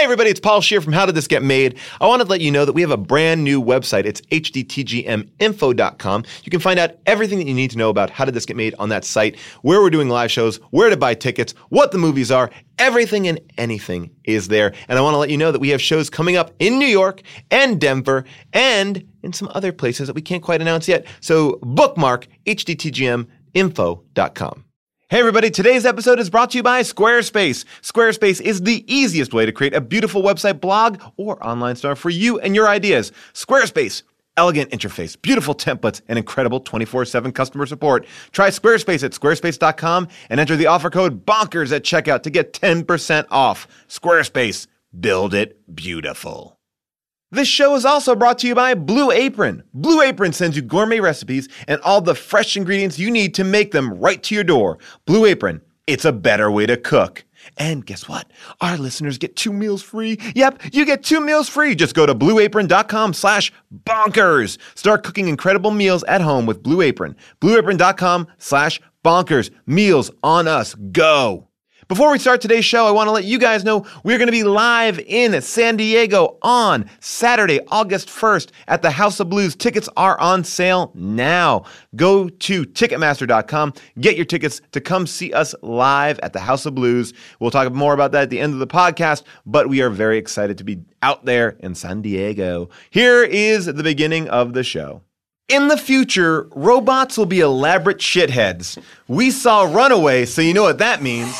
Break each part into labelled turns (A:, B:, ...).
A: Hey everybody, it's Paul Scheer from How Did This Get Made? I wanted to let you know that we have a brand new website. It's hdtgminfo.com. You can find out everything that you need to know about How Did This Get Made on that site, where we're doing live shows, where to buy tickets, what the movies are, everything and anything is there. And I want to let you know that we have shows coming up in New York and Denver and in some other places that we can't quite announce yet. So bookmark hdtgminfo.com. Hey everybody, today's episode is brought to you by Squarespace. Squarespace is the easiest way to create a beautiful website, blog, or online store for you and your ideas. Squarespace, elegant interface, beautiful templates, and incredible 24/7 customer support. Try Squarespace at squarespace.com and enter the offer code BONKERS at checkout to get 10% off. Squarespace, build it beautiful. This show is also brought to you by Blue Apron. Blue Apron sends you gourmet recipes and all the fresh ingredients you need to make them right to your door. Blue Apron, it's a better way to cook. And guess what? Our listeners get 2 meals free. Yep, you get 2 meals free. Just go to blueapron.com/bonkers. Start cooking incredible meals at home with Blue Apron. blueapron.com/bonkers. Meals on us. Go. Before we start today's show, I want to let you guys know we're going to be live in San Diego on Saturday, August 1st at the House of Blues. Tickets are on sale now. Go to Ticketmaster.com. Get your tickets to come see us live at the House of Blues. We'll talk more about that at the end of the podcast, but we are very excited to be out there in San Diego. Here is the beginning of the show. In the future, robots will be elaborate shitheads. We saw Runaway, so you know what that means.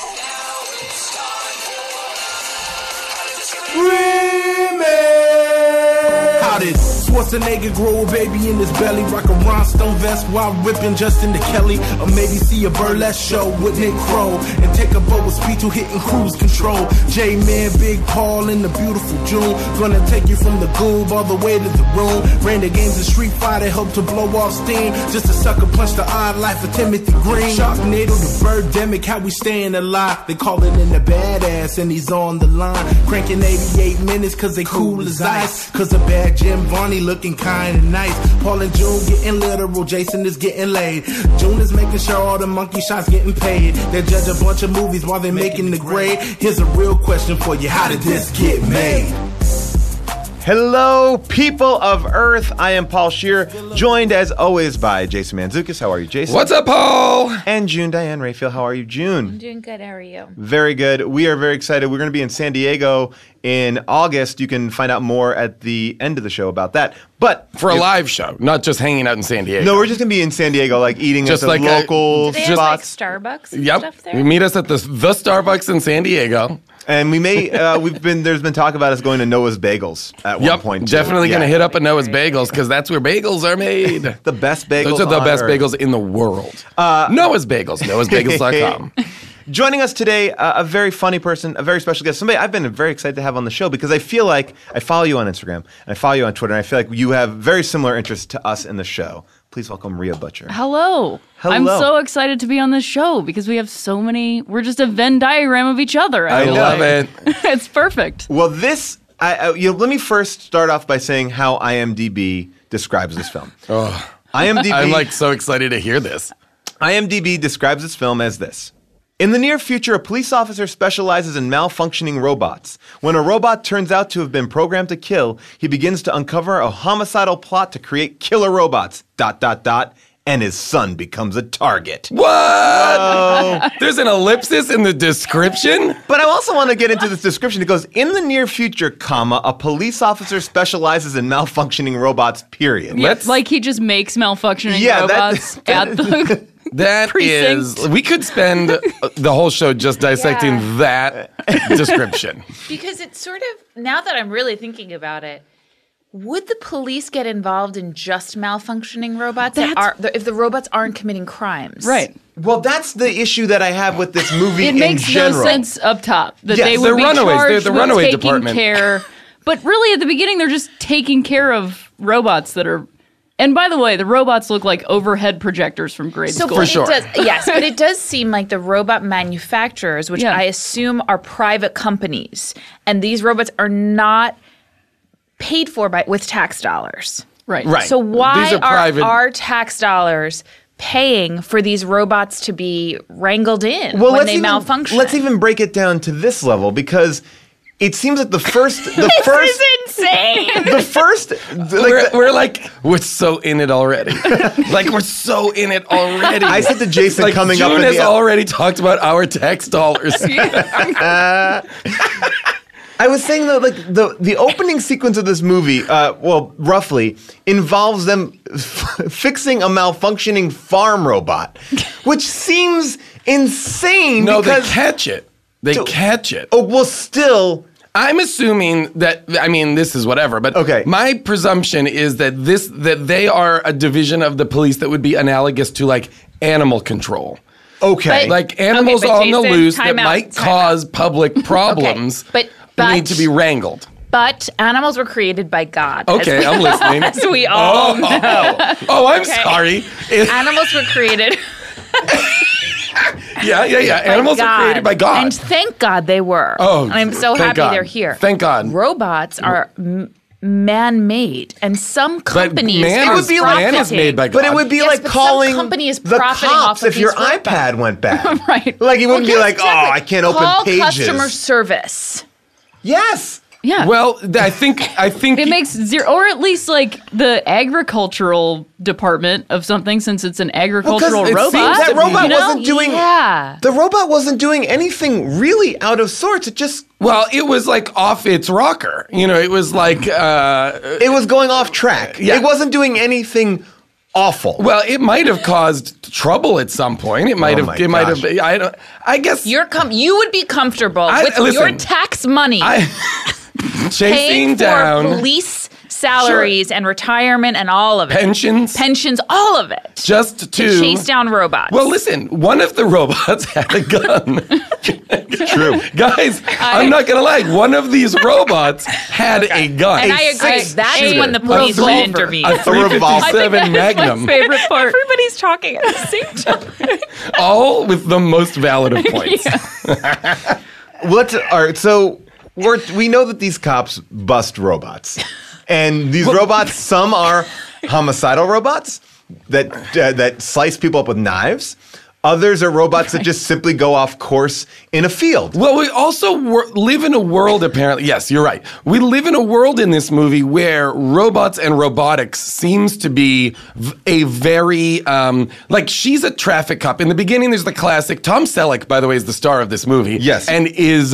B: How did Schwarzenegger grow a baby in his belly? Rock a rhinestone vest while ripping Justin to Kelly. Or maybe see a burlesque show with Nick Crow and take a boat with speed to hitting cruise control. J-Man, Big Paul in the beautiful June. Gonna take you from the goob all the way to the room. Ran the games of Street Fighter, helped to blow off steam. Just a sucker punch the odd life of Timothy Green. Sharknado, the birdemic, how we staying alive. They call it in the badass and he's on the line. Cranking 88 minutes cause they cool as ice. Cause a bad Jim Varney looking kind of nice. Paul and June getting literal, Jason is getting laid. June is making sure all the monkey shots getting paid. They judge a bunch of movies while they're making the grade. Here's a real question for you, how did this get made?
A: Hello, people of Earth. I am Paul Scheer, joined as always by Jason Mantzoukas. How are you, Jason?
C: What's up, Paul?
A: And June Diane Raphael. How are you, June?
D: I'm doing good. How are you?
A: Very good. We are very excited. We're going to be in San Diego in August. You can find out more at the end of the show about that. But
C: for a live show, not just hanging out in San Diego.
A: No, we're just going to be in San Diego, like eating
C: just
A: at the
C: like
A: local
D: do they
A: spots.
D: have, like, Starbucks and
C: Yep.
D: stuff there?
C: We meet us at the Starbucks in San Diego.
A: And we may, there's been talk about us going to Noah's Bagels at one point. Too.
C: Definitely going to hit up a Noah's Bagels because that's where bagels are made.
A: The best bagels.
C: Those are the
A: on
C: best
A: Earth.
C: bagels in the world. Noah's Bagels, noahsbagels.com.
A: Joining us today, a very funny person, a very special guest, somebody I've been very excited to have on the show because I feel like I follow you on Instagram and I follow you on Twitter and I feel like you have very similar interests to us in the show. Please welcome Rhea Butcher.
E: Hello. I'm so excited to be on this show because we have we're just a Venn diagram of each other.
A: I
C: love it.
E: It's perfect.
A: Well, let me first start off by saying how IMDb describes this film. IMDb,
C: I'm like so excited to hear this.
A: IMDb describes this film as this. In the near future, a police officer specializes in malfunctioning robots. When a robot turns out to have been programmed to kill, he begins to uncover a homicidal plot to create killer robots, ... and his son becomes a target.
C: What? There's an ellipsis in the description?
A: But I also want to get into this description. It goes, in the near future, a police officer specializes in malfunctioning robots, period.
E: Like he just makes malfunctioning robots at the
C: That
E: precinct.
C: is, we could spend the whole show just dissecting that description.
D: Because it's sort of, now that I'm really thinking about it, would the police get involved in just malfunctioning robots if the robots aren't committing crimes?
E: Right.
A: Well, that's the issue that I have with this movie
E: It
A: in
E: makes
A: general.
E: no sense up top that
A: Yes,
E: they
C: they're
E: would be
C: runaways. They're
E: charged
C: the
E: with
C: runaway
E: taking
C: department.
E: care. But really, at the beginning, they're just taking care of robots that are. And by the way, the robots look like overhead projectors from grade school.
C: For sure.
D: Yes, but it does seem like the robot manufacturers, which I assume are private companies, and these robots are not paid for with tax dollars.
E: Right.
D: So why
C: These are private.
D: are our tax dollars paying for these robots to be wrangled in when they malfunction?
A: Let's even break it down to this level because it seems like the first
D: This is insane.
A: the first
C: we're so in it already. Like we're so in it already.
A: I said to Jason
C: like
A: coming
C: June
A: up in
C: has
A: the
C: already talked about our tax dollars.
A: I was saying though, like the opening sequence of this movie, roughly involves them fixing a malfunctioning farm robot, which seems insane.
C: No,
A: because
C: they catch it. They catch it.
A: Oh well, still.
C: I'm assuming that, I mean, this is whatever, but
A: okay.
C: My presumption is that they are a division of the police that would be analogous to like animal control.
A: Okay.
C: Like animals on the loose that might cause public problems
D: Okay. But
C: need to be wrangled.
D: But animals were created by God.
C: Okay, I'm listening.
D: As we all know.
C: I'm sorry.
D: Animals were created.
C: Yeah. Animals are created by God.
D: And thank God they were.
C: Oh,
D: and I'm so happy they're here.
C: Thank God.
D: Robots are man-made, and some companies
C: man is made by God.
A: But it would be like calling
D: some company is
A: the
D: profiting
A: cops
D: off of
A: if your
D: these robots.
A: iPad went bad.
E: Right.
A: Like it wouldn't be like,
D: exactly.
A: I can't open
D: Call
A: pages.
D: customer service.
A: Yes.
E: Yeah.
C: Well, I think
E: it makes zero, or at least like the agricultural department of something, since it's an agricultural
A: it
E: robot.
A: seems that robot wasn't doing.
D: Yeah.
A: The robot wasn't doing anything really out of sorts. It just.
C: Well, it was like off its rocker. You know, it was like.
A: It was going off track.
C: Yeah.
A: It wasn't doing anything awful.
C: Well, it might have caused trouble at some point. It might have.
A: my
C: It might have.
A: gosh.
C: I guess.
D: You would be comfortable with
C: listen,
D: your tax money
C: chasing
D: paying
C: down
D: for police salaries and retirement and all of it.
C: pensions,
D: all of it.
C: just to
D: chase down robots.
C: Well, listen, one of the robots had a gun.
A: True.
C: Guys, I'm not going to lie. One of these robots had a gun.
D: And I agree. That's when the police would intervene.
C: A 357 Magnum.
E: Favorite part.
D: Everybody's talking at the same time.
C: All with the most valid of points.
A: All right, so we know that these cops bust robots. And these robots, some are homicidal robots that slice people up with knives. Others are robots that just simply go off course in a field.
C: Well, we also live in a world, apparently. Yes, you're right. We live in a world in this movie where robots and robotics seems to be a very, like she's a traffic cop. In the beginning, there's the classic. Tom Selleck, by the way, is the star of this movie.
A: Yes.
C: And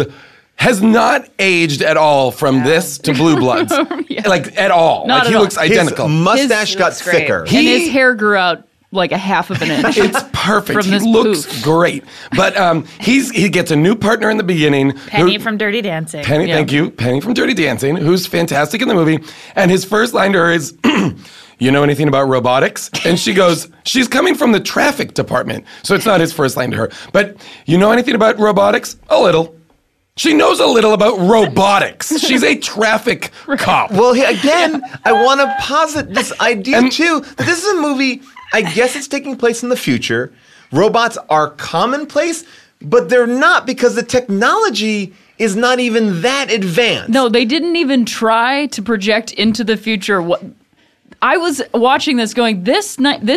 C: has not aged at all from this to Blue Bloods. Like, at all.
E: Not
C: like,
E: at
C: he
E: all.
C: looks identical.
A: His mustache
D: He
A: got
D: looks great.
A: thicker.
E: And his hair grew out like a half of an inch.
C: It's perfect.
E: From
C: He
E: this
C: looks
E: poof.
C: great. But he gets a new partner in the beginning.
D: Penny from Dirty Dancing.
C: Penny, thank you. Penny from Dirty Dancing, who's fantastic in the movie. And his first line to her is, you know anything about robotics? And she goes, she's coming from the traffic department. So it's not his first line to her. But you know anything about robotics? A little. She knows a little about robotics. She's a traffic cop.
A: Well, again, I want to posit this idea too, that this is a movie, I guess it's taking place in the future. Robots are commonplace, but they're not because the technology is not even that advanced.
E: No, they didn't even try to project into the future. What I was watching this going, this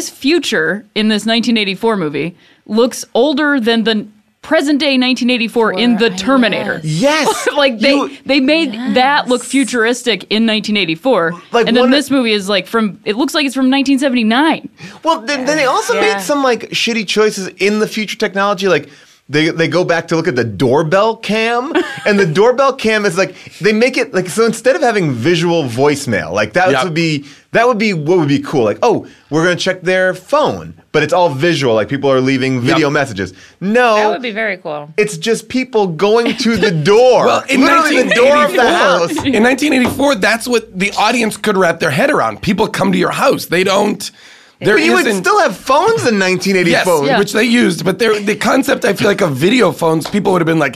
E: future in this 1984 movie looks older than the present day 1984 in The Terminator.
A: Yes.
E: Like they made that look futuristic in 1984.
A: Like
E: and then this movie is like it looks like it's from 1979.
A: Well, then they also made some like shitty choices in the future technology, like they go back to look at the doorbell cam, and the doorbell cam is like, they make it like, so instead of having visual voicemail, like that would be what would be cool. Like, oh, we're going to check their phone, but it's all visual, like people are leaving video messages. No.
D: That would be very cool.
A: It's just people going to the door.
C: Well, in
A: literally the door of the house.
C: In 1984, that's what the audience could wrap their head around. People come to your house. They don't.
A: But you would still have phones in 1984.
C: Yes, which they used, but the concept, I feel like, of video phones, people would have been like,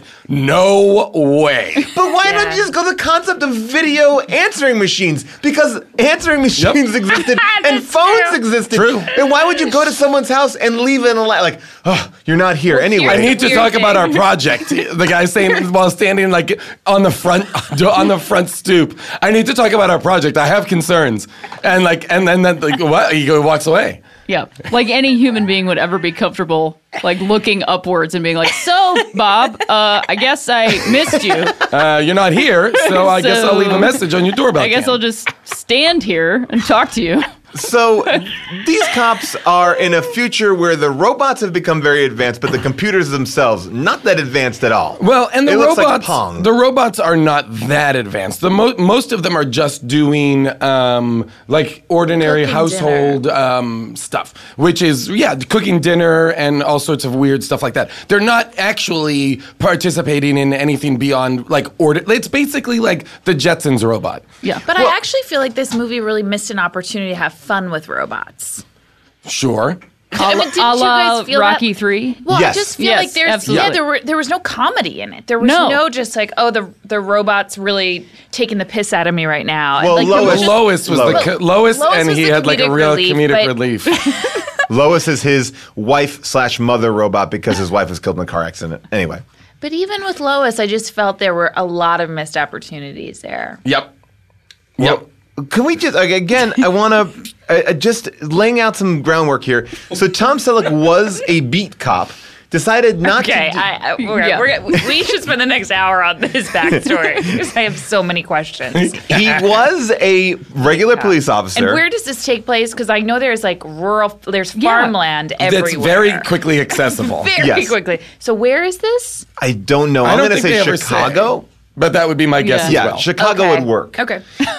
C: no way.
A: But why not just go the concept of video answering machines? Because answering machines existed and phones existed.
C: True.
A: And why would you go to someone's house and leave it like, oh, you're not here anyway?
C: I need to talk about our project. The guy saying while standing like on the front stoop. I need to talk about our project. I have concerns. And then what? He walks away.
E: Yeah, like any human being would ever be comfortable, like looking upwards and being like, "So, Bob, I guess I missed you.
C: You're not here, so I guess I'll leave a message on your doorbell.
E: I guess I'll just stand here and talk to you."
A: So these cops are in a future where the robots have become very advanced, but the computers themselves not that advanced at all.
C: Well, and the
A: It looks like
C: robots,
A: Pong.
C: the robots are not that advanced. The most of them are just doing like ordinary
D: Cooking
C: household stuff, which is cooking dinner and all sorts of weird stuff like that. They're not actually participating in anything beyond like It's basically like the Jetsons robot.
E: Yeah,
D: But I actually feel like this movie really missed an opportunity to have fun with robots.
C: Sure.
D: I mean, didn't
E: a
D: you
E: la
D: guys feel
E: Rocky
D: that?
E: 3.
D: Well,
A: Yes.
D: I just feel
E: Yes,
D: like there's
E: absolutely.
D: there was no comedy in it. There was
E: No.
D: no just like, oh, the robot's really taking the piss out of me right now.
A: Well,
D: and, like, there was just-
C: Lois was
A: Lois.
C: and
D: was
C: he
D: the
C: had like a
D: comedic
C: real
D: relief,
C: comedic
D: but-
C: relief.
A: Lois is his wife/mother robot because his wife was killed in a car accident. Anyway.
D: But even with Lois, I just felt there were a lot of missed opportunities there.
C: Yep.
A: Well, can we just, again, I want to, just laying out some groundwork here. So Tom Selleck was a beat cop, decided not
D: Okay,
A: to...
D: we should spend the next hour on his backstory because I have so many questions.
A: He was a regular police officer.
D: And where does this take place? Because I know there's like there's farmland everywhere.
C: That's very quickly accessible.
D: Very
A: Yes.
D: quickly. So where is this?
A: I don't know.
C: I
A: I'm
C: don't
A: going to
C: think
A: say
C: they ever
A: Chicago.
C: say. But that would be my guess as
A: Yeah,
C: well.
A: Chicago
D: Okay.
A: would work.
D: Okay.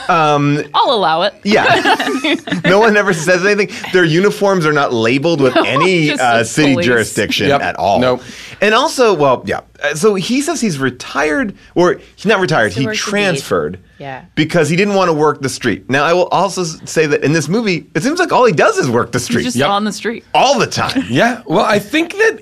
E: I'll allow it.
A: Yeah. No one ever says anything. Their uniforms are not labeled with any
E: just says
A: city
E: police.
A: jurisdiction
C: Yep.
A: at all.
C: Nope.
A: And also, well, yeah. So he says he's retired, or he's not retired,
D: So
A: he
D: where's the
A: transferred
D: Yeah.
A: because he didn't want to work the street. Now, I will also say that in this movie, it seems like all he does is work the street.
E: Just
C: Yep.
E: on the street.
A: all the time.
C: Yeah, well, I think that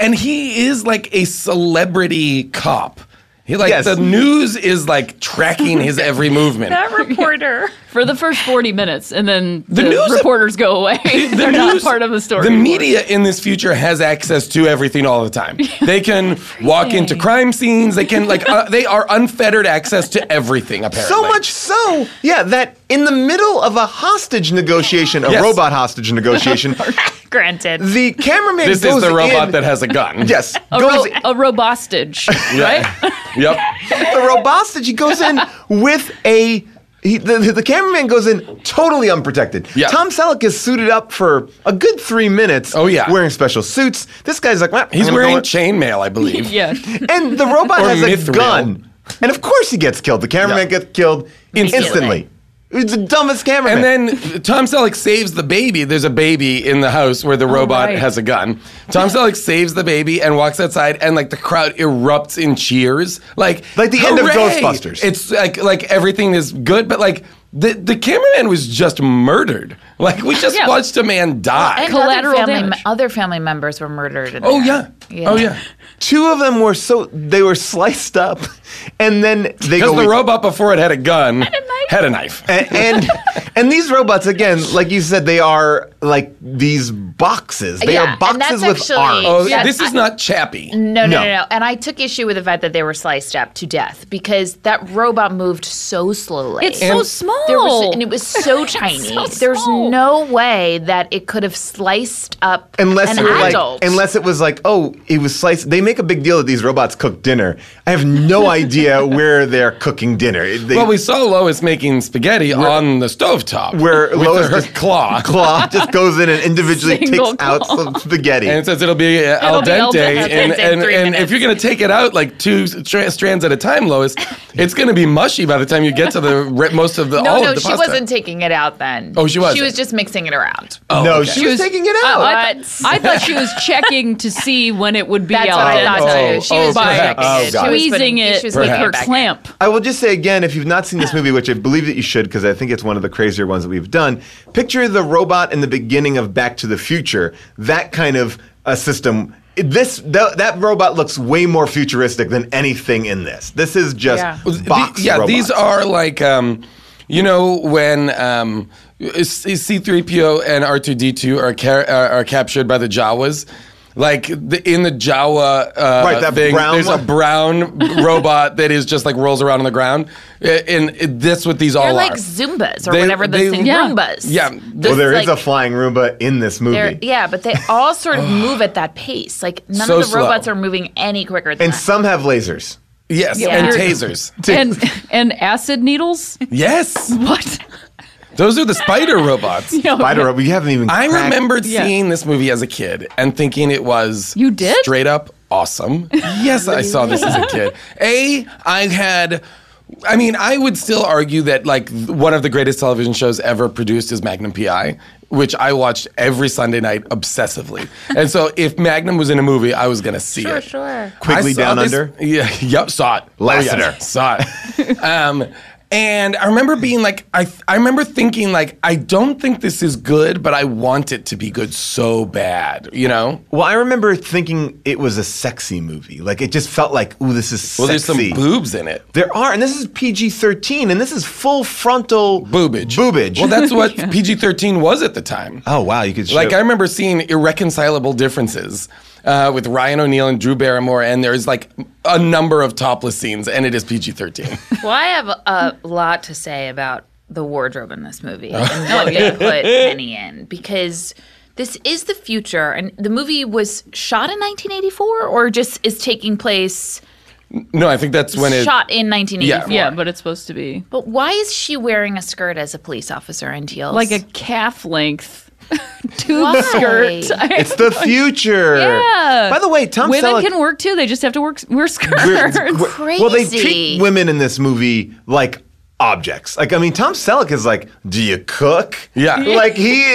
C: he is like a celebrity cop. He like
A: Yes.
C: the news is like tracking his every movement.
D: That reporter.
E: For the first 40 minutes, and then the
C: news-
E: reporters go away. They're not part of the story.
C: The
E: anymore.
C: media in this future has access to everything all the time. They can walk into crime scenes. They can they are unfettered access to everything. Apparently,
A: So much so, yeah, that in the middle of a hostage negotiation, a
C: Yes.
A: robot hostage negotiation,
D: Granted.
A: the cameraman
C: This
A: goes
C: is the robot
A: in,
C: that has a gun.
A: Yes,
E: A
A: goes
E: robostage,
C: Yeah.
E: right?
C: Yep.
A: the robostage. He goes in with the cameraman goes in totally unprotected.
C: Yeah.
A: Tom Selleck is suited up for a good 3 minutes.
C: Oh, yeah.
A: Wearing special suits. This guy's like, well,
C: He's
A: I'm gonna
C: wearing
A: go
C: chainmail, I believe.
E: Yeah.
A: and the robot
C: Or
A: has a
C: mithril.
A: gun. And of course he gets killed. The cameraman
C: Yeah.
A: gets killed instantly. It's the dumbest cameraman.
C: And then Tom Selleck saves the baby. There's a baby in the house where the robot
E: right.
C: has a gun. Tom Selleck saves the baby and walks outside, and like the crowd erupts in cheers, like
A: Like the end of
C: hooray!
A: Ghostbusters.
C: It's like everything is good, but like the cameraman was just murdered. Like we just
E: Yeah.
C: watched a man die.
D: And
E: Collateral
D: other
E: damage.
D: family members were murdered. In
C: Oh
D: there.
C: yeah. Oh yeah.
A: Two of them were they were sliced up, and then they
C: Because
A: go.
C: the robot before it had a gun had a knife.
A: and these robots, again, like you said, they are like these boxes. They
D: Yeah,
A: are
D: and
A: boxes
D: that's
A: with
D: actually-
A: arms.
C: Oh,
D: Yeah,
C: this is not Chappie.
D: No.
A: No.
D: And I took issue with the fact that they were sliced up to death because that robot moved so slowly.
E: It's so small.
D: And it was so tiny.
E: so
D: There's
E: small.
D: no way that it could have sliced up
A: Unless
D: an
A: it was
D: adult.
A: unless it was like, oh, it was sliced. They make a big deal that these robots cook dinner. I have no idea where they're cooking dinner.
C: Well, we saw Lois making spaghetti on the stovetop.
A: where
C: with
A: Lois
C: her
A: just
C: claw.
A: just goes in and individually takes
E: Single
A: out
E: claw.
A: some spaghetti.
C: And it says it'll be al
E: be al
C: dente.
E: dente
C: And,
D: in 3
C: and
D: minutes.
C: if you're going to take it out like two strands at a time, Lois, it's going to be mushy by the time you get to the most of the all
D: no,
C: of the
D: she
C: pasta.
D: wasn't taking it out then.
C: Oh, she wasn't?
D: She was just mixing it around.
A: no,
C: okay.
A: she was taking it out.
E: I thought she was checking to see when it would be
D: That's
E: al
D: what I thought
E: dente
D: too. She was
E: by
D: checking
A: Oh,
D: it.
A: God.
D: She was
E: squeezing
D: putting-
E: it
D: she was
E: with
D: putting
E: her
D: it back in.
E: clamp.
A: I will just say again, if you've not seen this movie, which I believe that you should, because I think it's one of the crazier ones that we've done, picture the robot in the beginning of Back to the Future. That kind of a system. That robot looks way more futuristic than anything in this. This is just
D: Yeah.
A: box
C: Yeah,
A: robots.
C: these are like, you know, when C3PO and R2D2 are captured by the Jawas. Like in the Jawa
A: that
C: thing,
A: brown
C: there's
A: one.
C: a brown robot that is just like rolls around on the ground. And that's what these
D: They're
C: all
D: like
C: are.
D: Zumbas or
C: They-
D: whatever the
C: they-
D: thing.
E: Yeah.
D: Roombas.
C: Yeah.
A: Well, there is
D: like,
A: a flying Roomba in this movie.
D: Yeah, but they all sort of move at that pace. Like none
C: So
D: of the robots
C: slow.
D: are moving any quicker than
A: And
D: that.
A: some have lasers.
C: Yes,
D: Yeah.
C: and tasers.
E: and acid needles.
C: Yes,
E: What?
C: those are the spider robots.
A: Spider, we haven't even.
C: I
A: cracked-
C: remembered
E: Yeah.
C: seeing this movie as a kid and thinking it was
E: You did?
C: straight up awesome. Yes, I saw this as a kid. I would still argue that like one of the greatest television shows ever produced is Magnum PI, which I watched every Sunday night obsessively. And so if Magnum was in a movie, I was going to see it.
D: Sure.
A: Quigley
C: I saw
A: Down
C: this-
A: Under.
C: Yeah, yep, saw it.
A: Lassiter.
C: Saw it. And I remember being like, I remember thinking like, I don't think this is good, but I want it to be good so bad, you know?
A: Well, I remember thinking it was a sexy movie. Like it just felt like, ooh, this is sexy.
C: Well, there's some boobs in it.
A: There are, and this is PG-13, and this is full frontal
C: Boobage.
A: Boobage.
C: Well, that's what PG-13 was at the time.
A: oh wow, you could show.
C: Like I remember seeing irreconcilable differences with Ryan O'Neal and Drew Barrymore, and there's like a number of topless scenes, and it is PG-13.
D: Well, I have a lot to say about the wardrobe in this movie and what they put Penny in because this is the future, and the movie was shot in 1984, or just is taking place.
C: No, I think that's when it.
D: Shot in 1984.
E: Yeah, but it's supposed to be
D: But why is she wearing a skirt as a police officer in heels?
E: like a calf length tube
D: Why?
E: skirt.
A: it's the future.
E: Yeah.
A: By the way, Tom
E: Women
A: Selleck.
E: can work too. They just have to wear skirts.
A: Well, they
D: Crazy.
A: treat women in this movie like objects. Like, I mean, Tom Selleck is like, do you cook?
C: Yeah.
A: Like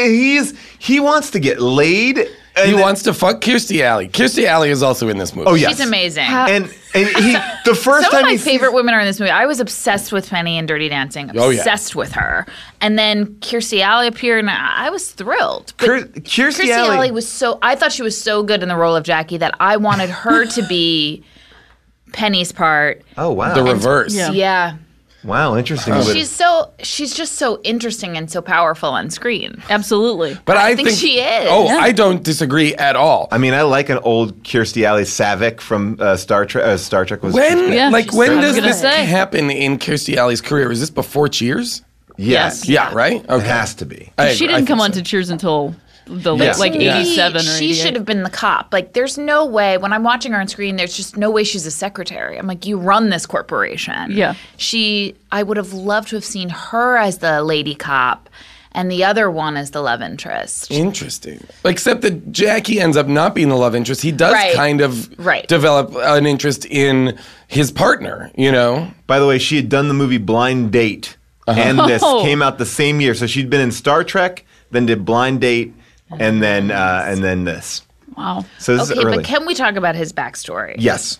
A: he wants to get laid. And
C: He wants to fuck Kirstie Alley. Kirstie Alley is also in this movie.
A: Oh, yes.
D: She's amazing.
A: And he the first
D: Some
A: time
D: of my
A: he
D: favorite women are in this movie. I was obsessed with Penny in Dirty Dancing.
C: Oh, yeah.
D: Obsessed with her. And then Kirstie Alley appeared, and I was thrilled. But
A: Kirstie
D: Kirstie
A: Alley
D: Alley was so. I thought she was so good in the role of Jackie that I wanted her to be Penny's part.
A: Oh wow.
C: The reverse.
E: Yeah.
D: Yeah.
A: Wow, interesting.
D: She's just so interesting and so powerful on screen.
E: Absolutely.
C: But I
D: think she is.
C: Oh,
D: Yeah.
C: I don't disagree at all.
A: I mean, I like an old Kirstie Alley Savick from Star Trek. Star Trek was
C: When
E: Yeah,
C: like
E: she's
C: when
E: so
C: does
E: good.
C: this
E: Say.
C: happen in Kirstie Alley's career? Is this before Cheers?
A: yes,
C: Yeah, right?
A: It
C: Okay.
A: has to be.
E: She
C: I
E: didn't
C: think
E: come on
C: so.
E: to Cheers until the
C: Yeah.
E: late, like
C: Yeah.
E: 87 or 88.
D: She should have been the cop. Like, there's no way, when I'm watching her on screen, there's just no way she's a secretary. I'm like, you run this corporation.
E: Yeah.
D: I would have loved to have seen her as the lady cop and the other one as the love interest.
C: Interesting. Except that Jackie ends up not being the love interest. He does
D: Right.
C: kind of
D: Right.
C: develop an interest in his partner, you know?
A: By the way, she had done the movie Blind Date, and this
E: Oh.
A: came out the same year. So she'd been in Star Trek, then did Blind Date, and then this.
E: Wow.
A: So this
D: Okay,
A: is early.
D: but can we talk about his backstory?
A: Yes,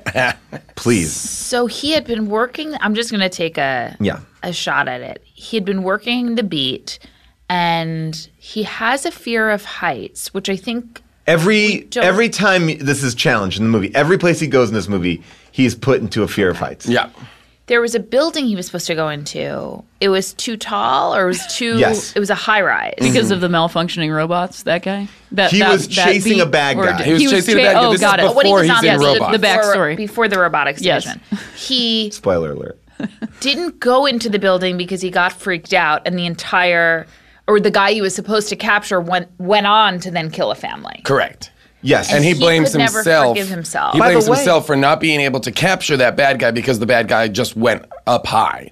A: please.
D: So he had been working. I'm just going to take a shot at it. He had been working the beat, and he has a fear of heights, which I think
A: Every
D: don't-
A: time this is challenged in the movie, every place he goes in this movie, he's put into a fear of heights.
C: Yeah.
D: there was a building he was supposed to go into. It was too tall, or it was too.
A: Yes.
D: It was a high rise.
E: Because of the malfunctioning robots, that guy?
A: He was chasing
E: beat?
A: a bad
E: Or
A: guy.
E: did-
C: He was chasing a bad guy.
E: Oh,
C: This is
E: got it.
C: before
D: When he was
C: he's
D: on
C: in
D: the
C: robots.
E: The backstory.
D: before the robotics
E: Yes.
D: division, he
A: Spoiler alert.
D: didn't go into the building because he got freaked out, and the guy he was supposed to capture went on to then kill a family.
C: Correct.
A: Yes,
C: And he
D: he
C: blames
D: could never
C: himself.
D: forgive himself.
C: He
A: By the
C: blames
A: way-
C: himself for not being able to capture that bad guy because the bad guy just went up high.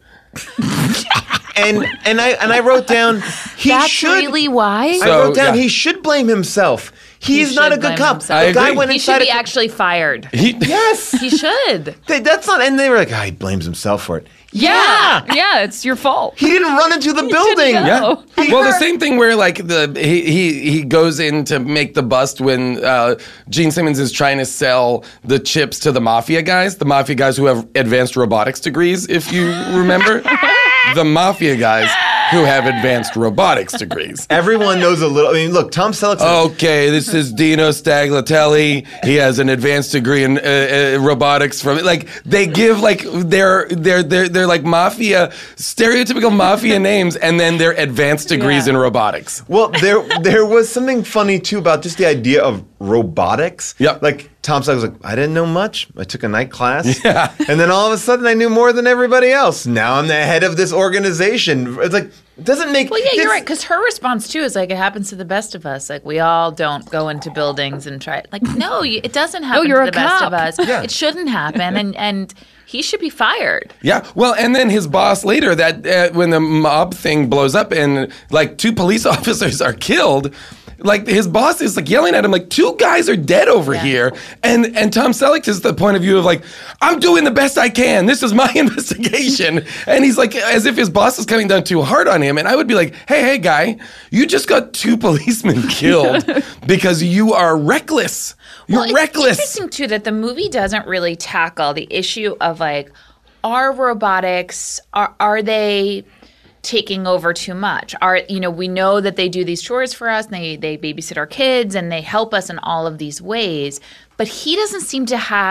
A: and I wrote down he
D: That's
A: should.
D: really why.
A: I
C: So,
A: wrote down
C: yeah.
A: he should blame himself. He's
D: He
A: not a
D: should
A: good
D: blame
A: cop.
D: himself.
C: I
A: The guy
C: agree.
A: went
D: He
A: inside.
D: should be actually fired.
A: Yes,
D: He should.
A: that's not. And they were like, he blames himself for it.
E: Yeah. Yeah, it's your fault.
A: He didn't run into the building.
E: go.
C: Yeah.
E: Oh.
C: Well, the same thing where like he goes in to make the bust when Gene Simmons is trying to sell the chips to the mafia guys who have advanced robotics degrees, if you remember. The mafia guys who have advanced robotics degrees.
A: Everyone knows a little. I mean, look, Tom Selleck's.
C: Okay, this is Dino Staglitelli. He has an advanced degree in robotics from like they give like they're like mafia stereotypical mafia names and then their advanced degrees in robotics.
A: Well, there was something funny too about just the idea of robotics.
C: Yep.
A: Like Tom Selleck was like, I didn't know much. I took a night class.
C: Yeah.
A: And then all of a sudden I knew more than everybody else. Now I'm the head of this organization. It's like, it doesn't make...
D: Well, yeah, you're right, because her response, too, is like, it happens to the best of us. Like, we all don't go into buildings and try... Like, no, it doesn't happen
E: you're
D: to the
E: a
D: best
E: cop.
D: of us.
C: Yeah.
D: It shouldn't happen, and he should be fired.
C: Yeah, well, and then his boss later, that when the mob thing blows up and like 2 police officers are killed, like his boss is like yelling at him, like 2 guys are dead over here, and Tom Selleck is the point of view of like, I'm doing the best I can. This is my investigation, and he's like, as if his boss is coming down too hard on him, and I would be like, hey guy, you just got 2 policemen killed because you are reckless. You're
D: Well,
C: reckless.
D: It's interesting, too, that the movie doesn't really tackle the issue of, like, are robotics, are they taking over too much? We know that they do these chores for us, and they babysit our kids, and they help us in all of these ways. But he doesn't seem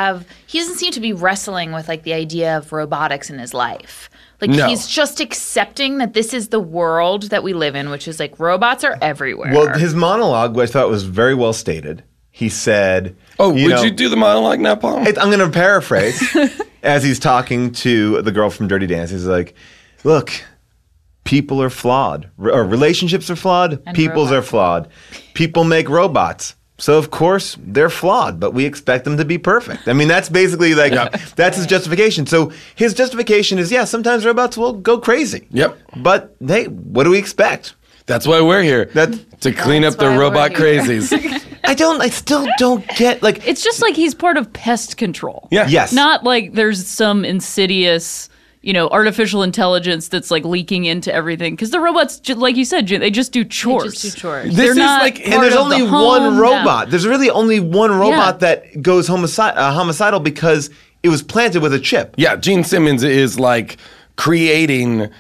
D: to be wrestling with, like, the idea of robotics in his life. Like,
C: No.
D: he's just accepting that this is the world that we live in, which is, like, robots are everywhere.
A: Well, his monologue, which I thought was very well stated, he said...
C: Oh, would you do the monologue now, Paul?
A: I'm going to paraphrase as he's talking to the girl from Dirty Dancing. He's like, look, people are flawed. Or relationships are flawed.
D: And
A: Peoples
D: robots.
A: are flawed. People make robots. So, of course, they're flawed, but we expect them to be perfect. I mean, that's basically like, that's his justification. So his justification is, sometimes robots will go crazy.
C: Yep.
A: But, hey, what do we expect?
C: That's why we're here. To clean up the
D: why we're
C: robot
D: here.
C: crazies.
A: I still don't get, like...
E: It's just like he's part of pest control.
C: Yeah.
A: Yes.
E: Not like there's some insidious, artificial intelligence that's like leaking into everything. Because the robots, like you said, they just do chores.
D: just do chores.
C: This
E: They're
C: is
E: not
C: like-
E: part
A: And there's
E: of
A: only
E: the
A: one
E: home.
A: robot. There's really only one robot
E: Yeah.
A: that goes homicidal because it was planted with a chip.
C: Yeah, Gene Simmons is like creating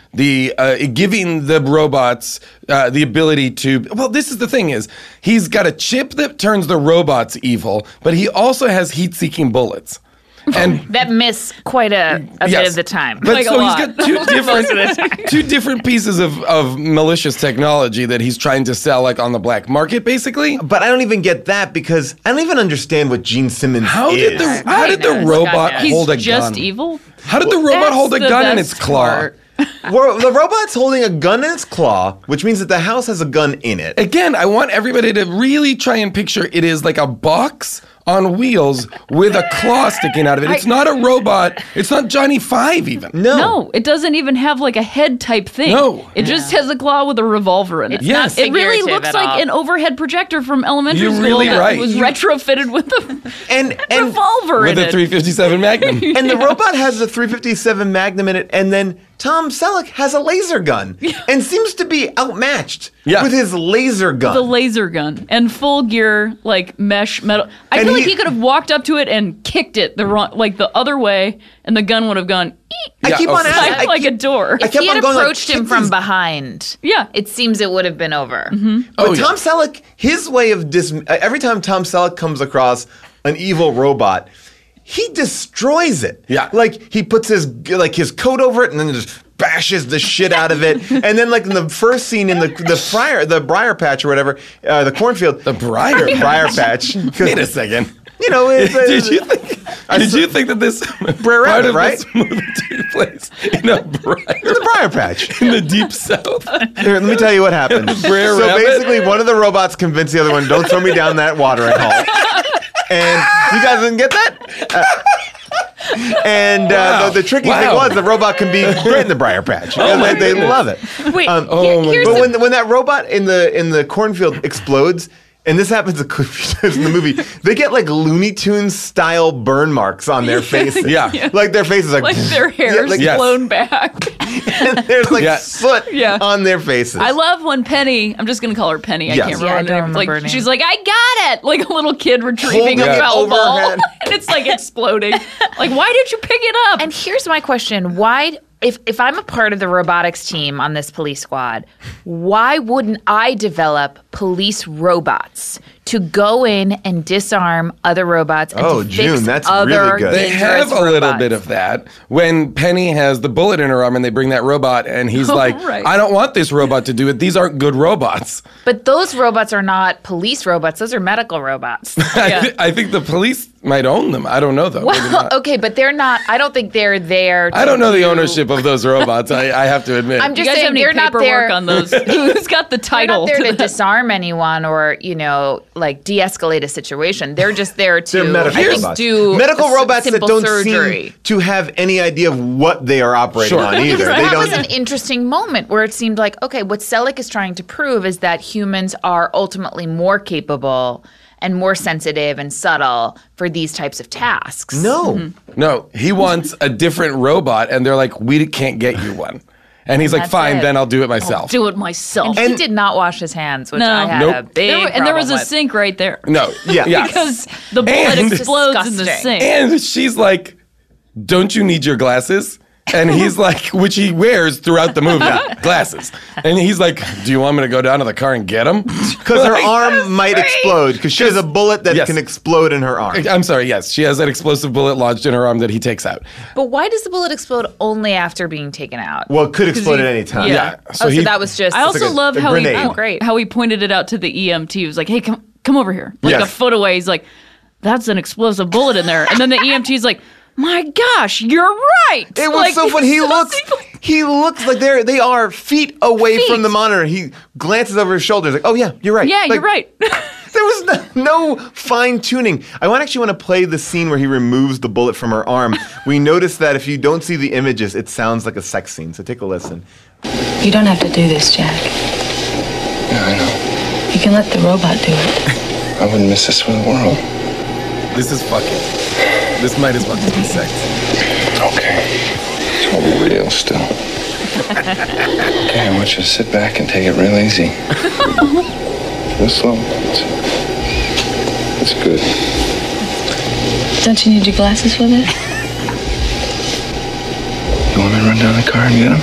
C: giving the robots the ability to. Well, this is the thing: is he's got a chip that turns the robots evil, but he also has heat-seeking bullets. And
D: that miss quite a bit of the time.
C: But
E: Like a
C: so
E: lot.
C: he's got two different pieces of malicious technology that he's trying to sell like on the black market, basically.
A: But I don't even get that because I don't even understand what Gene Simmons
C: How
A: is.
C: did the
D: Right.
C: robot
D: He's
C: hold a
E: just
C: gun?
E: evil.
C: How did the robot
E: That's
C: hold a
E: the
C: gun in
E: best
C: its claw?
E: part.
A: The robot's holding a gun in its claw, which means that the house has a gun in it.
C: Again, I want everybody to really try and picture it is like a box on wheels with a claw sticking out of it. It's not a robot. It's not Johnny Five even.
E: No, it doesn't even have like a head type thing.
C: No.
E: It just has a claw with a revolver in it.
D: It's
C: Yes.
D: not
E: It really
D: figurative
E: looks
D: at
E: like
D: all.
E: an overhead projector from elementary
C: You're
E: school
C: really
E: that
C: right.
E: was retrofitted with a
A: And
E: revolver
C: With
E: in
C: a
E: it.
C: 357 Magnum.
A: and the robot has a 357 Magnum in it, and then Tom Selleck has a laser gun and seems to be outmatched
C: Yeah.
A: with his laser gun.
E: The laser gun and full gear, like mesh metal. I
A: And
E: feel like
A: he-
E: he could have walked up to it and kicked it the other way, and the gun would have gone eek,
A: I keep on
C: okay.
A: asking. I
E: like a
A: keep-
E: door.
A: I
D: If
A: kept
D: he had
A: on going, like,
D: approached him
A: kick
D: from
A: these-
D: behind,
E: Yeah.
D: it seems it would have been over.
A: But
C: Oh, yeah.
A: Tom Selleck, his way of every time Tom Selleck comes across an evil robot, he destroys it.
C: Yeah.
A: Like he puts his coat over it and then just bashes the shit out of it. And then like in the first scene in the briar patch or whatever, the cornfield.
C: The briar
A: patch.
C: Wait a second.
A: You know, it's,
C: Did you think that this
A: Brer
C: part
A: Rabbit,
C: of
A: right?
C: this movie took place in a briar
A: the briar patch.
C: in the deep south?
A: Here, let me tell you what happened.
C: Brer
A: So
C: Rabbit?
A: basically, one of the robots convinced the other one, "Don't throw me down that watering hole." And you guys didn't get that?
C: Wow.
A: The tricky thing
C: Wow.
A: was the robot can be great in the briar patch. And
C: my
A: they
C: goodness.
A: love it.
D: Wait,
C: oh my
D: here's
A: But
D: the
A: when that robot in the cornfield explodes, and this happens in the movie, they get like Looney Tunes style burn marks on their faces.
C: Yeah.
A: Like their faces are
E: like their hair's
A: like,
C: Yes.
E: blown back.
A: and there's like
C: Yeah.
A: soot
E: Yeah.
A: on their faces.
E: I love when Penny, I'm just going to call her Penny. I
A: Yes.
E: can't
A: Yeah,
E: remember
D: I
E: her
D: don't
E: name.
D: remember her
E: Like,
D: name.
E: she's like, I got it. Like a little kid retrieving
A: Holding
E: a
A: it
E: foul ball.
A: overhead.
E: And it's like exploding. Like, why did you pick it up?
D: And here's my question: why, if I'm a part of the robotics team on this police squad, why wouldn't I develop police robots to go in and disarm other robots and
A: Oh,
D: to
A: June,
D: fix
A: that's
D: other
A: really good.
C: They
D: dangerous
C: have a little
D: robots.
C: bit of that when Penny has the bullet in her arm and they bring that robot and he's like,
E: right.
C: I don't want this robot to do it. These aren't good robots.
D: But those robots are not police robots. Those are medical robots.
C: I think the police might own them. I don't know though. Maybe
D: Well,
C: not.
D: okay, but they're not. I don't think they're there.
C: I don't know the ownership of those robots. I have to admit.
D: I'm
E: Do you
D: just
E: guys have
D: saying
E: any
D: they're not
E: paperwork
D: there.
E: on those? Who's got the
D: They're
E: title?
D: not there to
E: that?
D: disarm anyone or like de-escalate a situation. They're just there to
A: They're medical
D: I think,
A: robots.
D: do
A: medical
D: a
A: robots that
D: simple
A: don't
D: surgery.
A: seem to have any idea of what they are operating
C: Sure.
A: on either. They
D: That was
A: don't.
D: an interesting moment where it seemed like, okay, what Selleck is trying to prove is that humans are ultimately more capable and more sensitive and subtle for these types of tasks.
A: No.
C: No, he wants a different robot, and they're like, we can't get you one. And he's like,
D: That's
C: fine,
D: it.
C: then I'll do it myself.
E: Do it myself.
D: And he did not wash his hands, which
E: No.
D: I had
C: Nope.
D: a big
E: and there was a
D: problem with.
E: sink right there.
C: No.
A: Yeah.
E: Because the bullet
C: And-
E: explodes in the
D: Disgusting.
E: sink.
C: And she's like, don't you need your glasses? And he's like, which he wears throughout the movie, glasses. And he's like, do you want me to go down to the car and get them?
A: Because her arm might explode because she has a bullet that
C: Yes.
A: can explode in her arm.
C: I'm sorry, yes. She has an explosive bullet lodged in her arm that he takes out.
D: But why does the bullet explode only after being taken out?
A: Well, it could explode
E: he-
A: at any time.
E: yeah.
D: So that was just.
E: I also
A: like a-
E: love
A: a
E: how
A: grenade.
E: he
A: Oh,
D: great.
E: how he pointed it out to the EMT. He was like, "Hey, come over here." Like
C: Yes.
E: a foot away. He's like, "That's an explosive bullet in there." And then the EMT's like, "My gosh, you're right."
A: It was
E: Like,
A: so funny. He looks like they are feet away
E: Feet.
A: from the monitor. He glances over his shoulder. He's like, oh yeah, you're right.
E: Yeah,
A: Like,
E: you're right.
A: There was no fine tuning. I actually want to play the scene where he removes the bullet from her arm. We noticed that if you don't see the images, it sounds like a sex scene. So take a listen.
F: You don't have to do this, Jack.
G: Yeah, I know.
F: You can let the robot do it.
G: I wouldn't miss this for the world.
C: This is fucking. This might as well just be sex.
G: Okay. It's all real still. Okay, I want you to sit back and take it real easy. Real slow. It's good.
F: Don't you need your glasses for this?
G: You want me to run down the car and get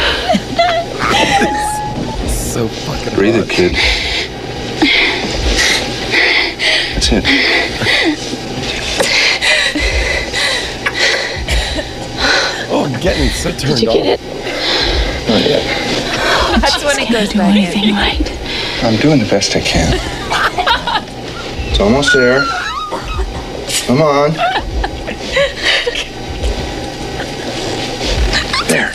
G: him?
C: So fucking.
G: Breathe it,
C: hard.
G: kid. That's it.
C: Oh, I'm getting so turned
F: Did you
C: on.
F: get it?
G: Not yet.
D: That's when it goes
F: Do
D: back in.
F: anything right.
G: I'm doing the best I can. It's almost there. Come on. There.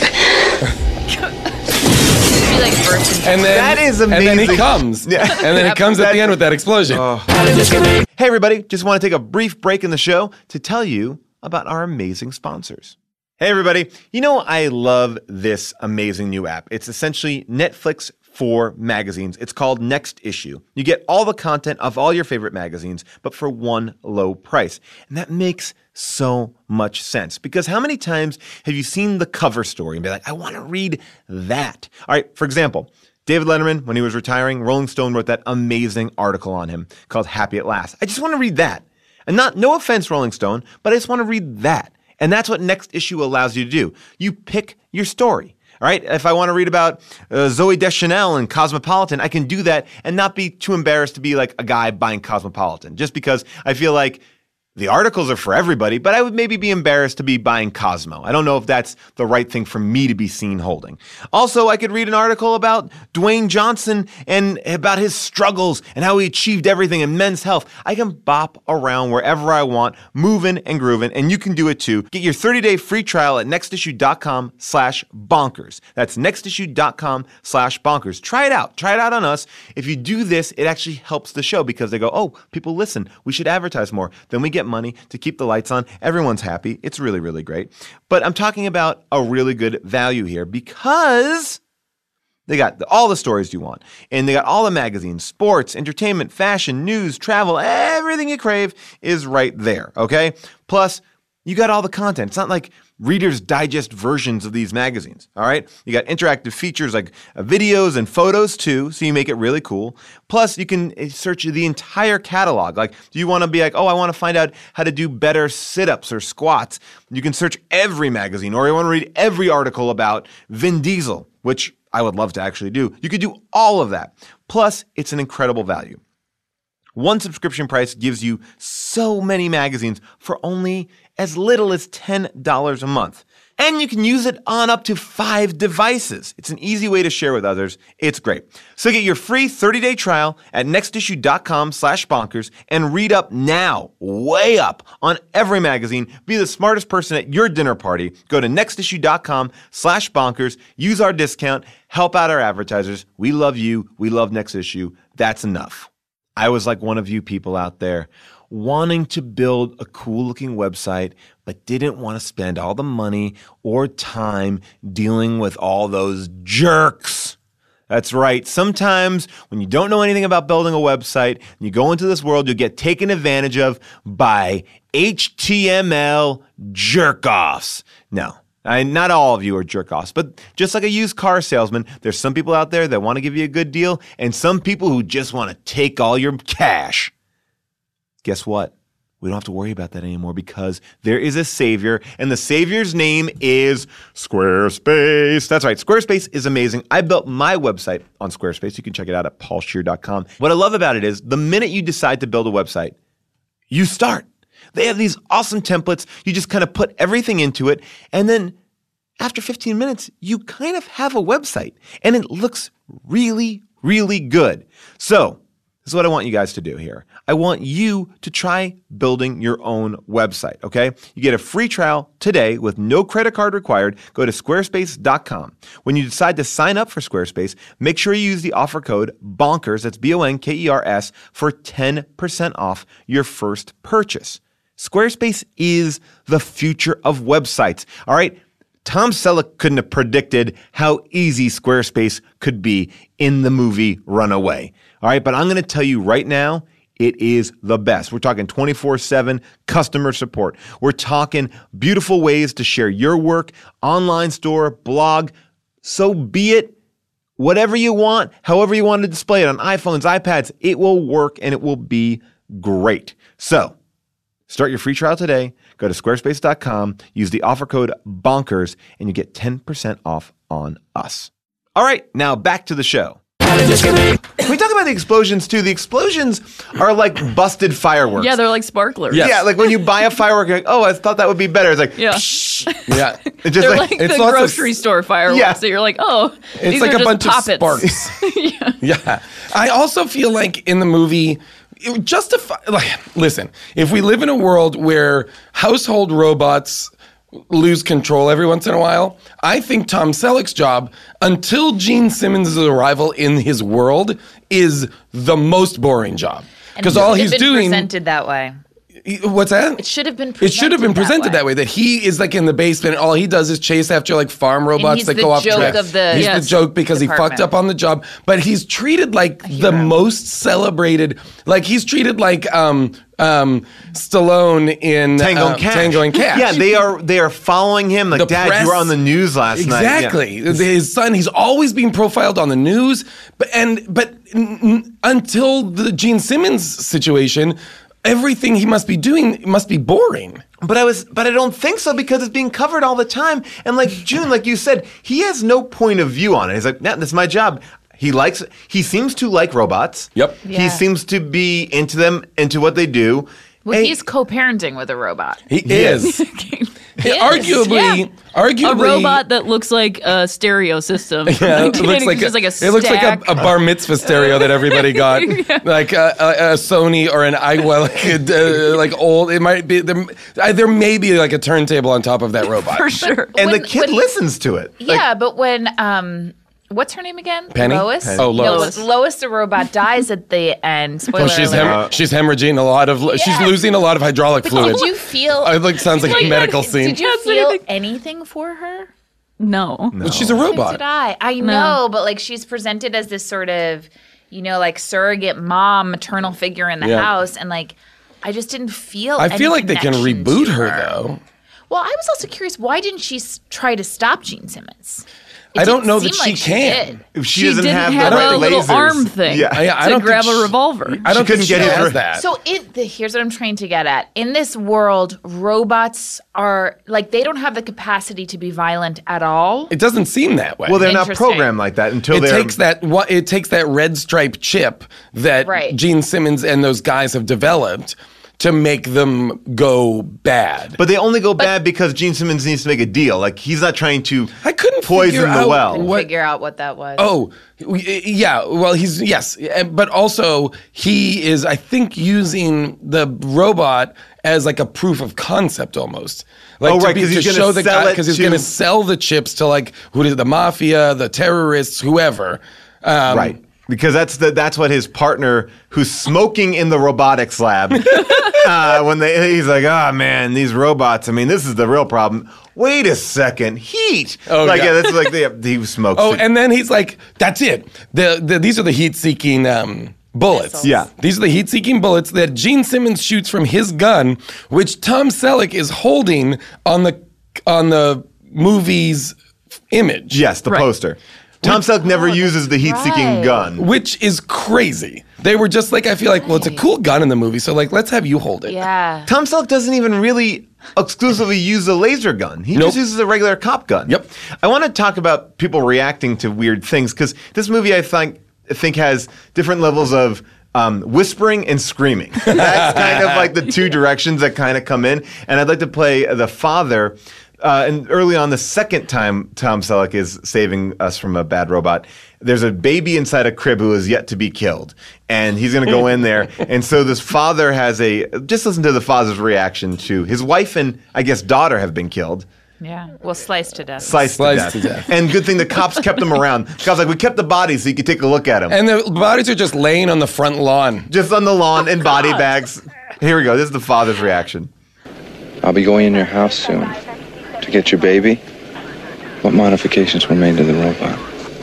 D: Be like bursting.
C: And then
A: That is
C: And then he
A: amazing.
C: comes.
A: Yeah.
C: And then he comes at the end with that explosion.
A: Hey everybody, just want to take a brief break in the show to tell you about our amazing sponsors. Hey everybody, you know I love this amazing new app. It's essentially Netflix for magazines. It's called Next Issue. You get all the content of all your favorite magazines, but for one low price. And that makes so much sense because how many times have you seen the cover story and be like, I want to read that? All right, for example, David Letterman, when he was retiring, Rolling Stone wrote that amazing article on him called Happy at Last. I just want to read that. And no offense, Rolling Stone, but I just want to read that. And that's what Next Issue allows you to do. You pick your story. All right, if I want to read about Zooey Deschanel and Cosmopolitan, I can do that and not be too embarrassed to be like a guy buying Cosmopolitan, just because I feel like the articles are for everybody, but I would maybe be embarrassed to be buying Cosmo. I don't know if that's the right thing for me to be seen holding. Also, I could read an article about Dwayne Johnson and about his struggles and how he achieved everything in Men's Health. I can bop around wherever I want, moving and grooving, and you can do it too. Get your 30-day free trial at nextissue.com/bonkers. That's nextissue.com/bonkers. Try it out. Try it out on us. If you do this, it actually helps the show because they go, oh, people listen. We should advertise more. Then we get money to keep the lights on. Everyone's happy. It's really, really great. But I'm talking about a really good value here because they got all the stories you want. And they got all the magazines, sports, entertainment, fashion, news, travel, everything you crave is right there, okay? Plus, you got all the content. It's not like Reader's Digest versions of these magazines, all right? You got interactive features like videos and photos too, so you make it really cool. Plus, you can search the entire catalog. Like, do you want to be like, oh, I want to find out how to do better sit-ups or squats? You can search every magazine, or you want to read every article about Vin Diesel, which I would love to actually do. You could do all of that. Plus, it's an incredible value. One subscription price gives you so many magazines for only as little as $10 a month. And you can use it on up to 5 devices. It's an easy way to share with others. It's great. So get your free 30-day trial at nextissue.com/bonkers and read up now, way up, on every magazine. Be the smartest person at your dinner party. Go to nextissue.com/bonkers. Use our discount. Help out our advertisers. We love you. We love Next Issue. That's enough. I was like one of you people out there, wanting to build a cool-looking website, but didn't want to spend all the money or time dealing with all those jerks. That's right. Sometimes when you don't know anything about building a website, and you go into this world, you'll get taken advantage of by HTML jerk-offs. No. Not all of you are jerk-offs, but just like a used car salesman, there's some people out there that want to give you a good deal, and some people who just want to take all your cash. Guess what? We don't have to worry about that anymore because there is a savior, and the savior's name is Squarespace. That's right. Squarespace is amazing. I built my website on Squarespace. You can check it out at paulscheer.com. What I love about it is the minute you decide to build a website, you start. They have these awesome templates. You just kind of put everything into it, and then after 15 minutes, you kind of have a website, and it looks really, really good. So this is what I want you guys to do here. I want you to try building your own website, okay? You get a free trial today with no credit card required. Go to squarespace.com. When you decide to sign up for Squarespace, make sure you use the offer code BONKERS, that's BONKERS, for 10% off your first purchase. Squarespace is the future of websites, all right? Tom Selleck couldn't have predicted how easy Squarespace could be in the movie Runaway. All right, but I'm going to tell you right now, it is the best. We're talking 24/7 customer support. We're talking beautiful ways to share your work, online store, blog. So be it. Whatever you want, however you want to display it on iPhones, iPads, it will work and it will be great. So start your free trial today. Go to squarespace.com, use the offer code BONKERS, and you get 10% off on us. All right, now back to the show. Can we talk about the explosions too? The explosions are like busted fireworks.
E: Yeah, they're like sparklers.
C: Yes.
A: Yeah, like when you buy a firework, you're like, oh, I thought that would be better. It's like,
E: Yeah.
C: Yeah.
A: It just
E: They're like the
C: it's lots of-
E: grocery store fireworks.
A: Yeah.
E: So you're like, oh,
C: It's
E: these
C: like
E: are
C: a
E: just
C: bunch
E: poppets.
C: of sparks. Yeah. I also feel like in the movie, it would justify, listen, if we live in a world where household robots lose control every once in a while, I think Tom Selleck's job, until Gene Simmons' arrival in his world, is the most boring job. Because all he's doing...
D: presented that way.
C: What's that?
D: It should have been
C: It should have been presented that way. That he is like in the basement, and all he does is chase after like farm robots
D: he's
C: that
D: the
C: go off
D: joke
C: track.
D: of the-
C: He's
E: Yes.
C: the joke because he
D: department.
C: fucked up on the job. But he's treated like the most celebrated. Like he's treated like Stallone in
A: Tango and Cash.
C: Tango and Cash.
A: Yeah, they are following him. Like,
C: The
A: Dad,
C: press-
A: you were on the news last night. Yeah.
C: Exactly. His son, he's always being profiled on the news. But until the Gene Simmons situation, everything he must be doing must be boring.
A: But I don't think so because it's being covered all the time. And like June, like you said, he has no point of view on it. He's like, nah, that's my job. He seems to like robots.
C: Yep.
A: He
D: Yeah.
A: seems to be into them, into what they do.
D: Well,
A: And-
D: he's co-parenting with a robot.
C: He is. Arguably,
E: A robot that looks like a stereo system.
C: Yeah, it looks like
E: just like a
C: it looks like
E: stack.
C: a bar mitzvah stereo that everybody got, like a Sony or an like old. It might be there may be like a turntable on top of that robot.
E: for sure.
A: and the
D: When-
A: kid
D: when-
A: listens to it.
D: Yeah, but when what's her name again?
C: Penny?
D: Lois.
C: Penny. Oh, Lois.
D: Lois, the robot, dies at the end. Spoiler
C: Well,
D: alert.
C: she's hemorrhaging a lot of. She's losing a lot of hydraulic fluid.
D: Did you feel?
C: It like sounds like a medical scene.
D: Did you feel anything for her?
E: No.
C: But she's a
D: Did
C: robot.
D: I know, but like she's presented as this sort of, like surrogate mom, maternal figure in the
C: Yeah.
D: house, and like I just didn't feel.
C: I
D: any
C: feel like they can
D: connection
C: reboot
D: to
C: her though.
D: Well, I was also curious, why didn't she try to stop Gene Simmons?
C: I don't know that
D: Seemed
C: she
D: like
C: can.
D: did.
A: She doesn't
E: didn't
A: have,
E: have
A: the
E: a little
A: lasers.
E: arm thing
A: Yeah.
C: I
E: to
C: don't
E: grab
C: think
E: a revolver.
C: I don't
A: couldn't
C: think
A: get
C: she
A: his
C: has
A: re-
C: that.
D: So here's what I'm trying to get at. In this world, robots are like they don't have the capacity to be violent at all.
C: It doesn't seem that way.
A: Well, they're not
D: Interesting.
A: programmed like that until
C: it
A: they're.
C: takes that red stripe chip that
D: Right.
C: Gene Simmons and those guys have developed to make them go bad.
A: But they only go bad because Gene Simmons needs to make a deal. Like, he's not trying to
C: I couldn't
A: poison
C: figure
A: the
C: out
A: well.
C: what-
D: Figure out what that was.
C: Oh, yeah. Well, but also he is, I think, using the robot as like a proof of concept almost. Like
A: Oh, right,
C: to
A: 'cause he's
C: to
A: gonna
C: show the
A: sell
C: guy
A: it
C: because he's
A: to-
C: going to sell the chips to like who is it, the mafia, the terrorists, whoever.
A: Right. Because that's what his partner, who's smoking in the robotics lab, he's like, man, these robots. I mean, this is the real problem. Wait a second, heat.
C: Oh,
A: like,
C: yeah.
A: that's like he smokes.
C: Oh,
A: it.
C: and then he's like, "That's it. These are the heat-seeking bullets.
D: Missiles.
A: Yeah.
C: These are the heat-seeking bullets that Gene Simmons shoots from his gun, which Tom Selleck is holding on the movie's image.
A: Yes, the
E: Right.
A: poster. Tom Selleck never uses the heat-seeking
D: right.
A: gun.
C: Which is crazy. They were just like, I feel like, well, it's a cool gun in the movie, so like, let's have you hold it.
D: Yeah.
A: Tom Selleck doesn't even really exclusively use a laser gun. He
C: Nope.
A: just uses a regular cop gun.
C: Yep.
A: I want to talk about people reacting to weird things because this movie, I think has different levels of whispering and screaming. That's kind of like the two directions that kind of come in. And I'd like to play the father. And early on, the second time Tom Selleck is saving us from a bad robot, there's a baby inside a crib who is yet to be killed. And he's going to go in there. And so this father just listen to the father's reaction to his wife and, I guess, daughter have been killed.
D: Yeah. Well, sliced to death.
A: Sliced
C: Sliced
A: to
C: to
A: death.
C: death.
A: And good thing the cops kept them around. The cops like, we kept the bodies so you could take a look at them.
C: And the bodies are just laying on the front lawn.
A: Just on the lawn in body bags. Here we go. This is the father's reaction.
G: I'll be going in your house soon to get your baby. What modifications were made to the robot?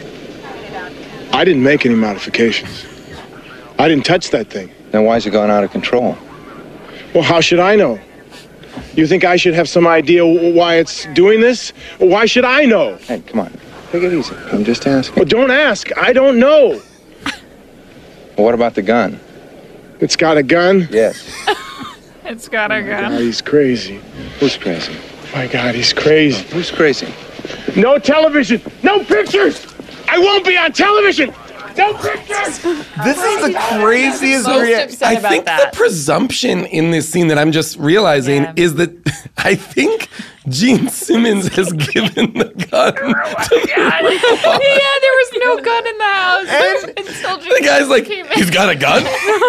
H: I didn't make any modifications. I didn't touch that thing.
G: Then why is it gone out of control?
H: Well, how should I know? You think I should have some idea why it's doing this? Why should I know?
G: Hey, come on. Take it easy. I'm just asking.
H: Well, don't ask. I don't know.
G: Well, what about the gun?
H: It's got a gun.
G: Yes.
D: It's got a gun.
H: God, he's crazy.
G: Who's crazy?
H: My God, he's crazy.
G: Who's crazy?
H: No television. No pictures. I won't be on television. No pictures.
A: This is the craziest reaction.
D: upset
C: I
D: about
C: think
D: that.
C: the presumption in this scene that I'm just realizing
D: Yeah.
C: is that I think Gene Simmons has given the gun to the robot.
D: Yeah, there was no gun in the house.
A: And
D: until
C: The guy's like, he's got a gun?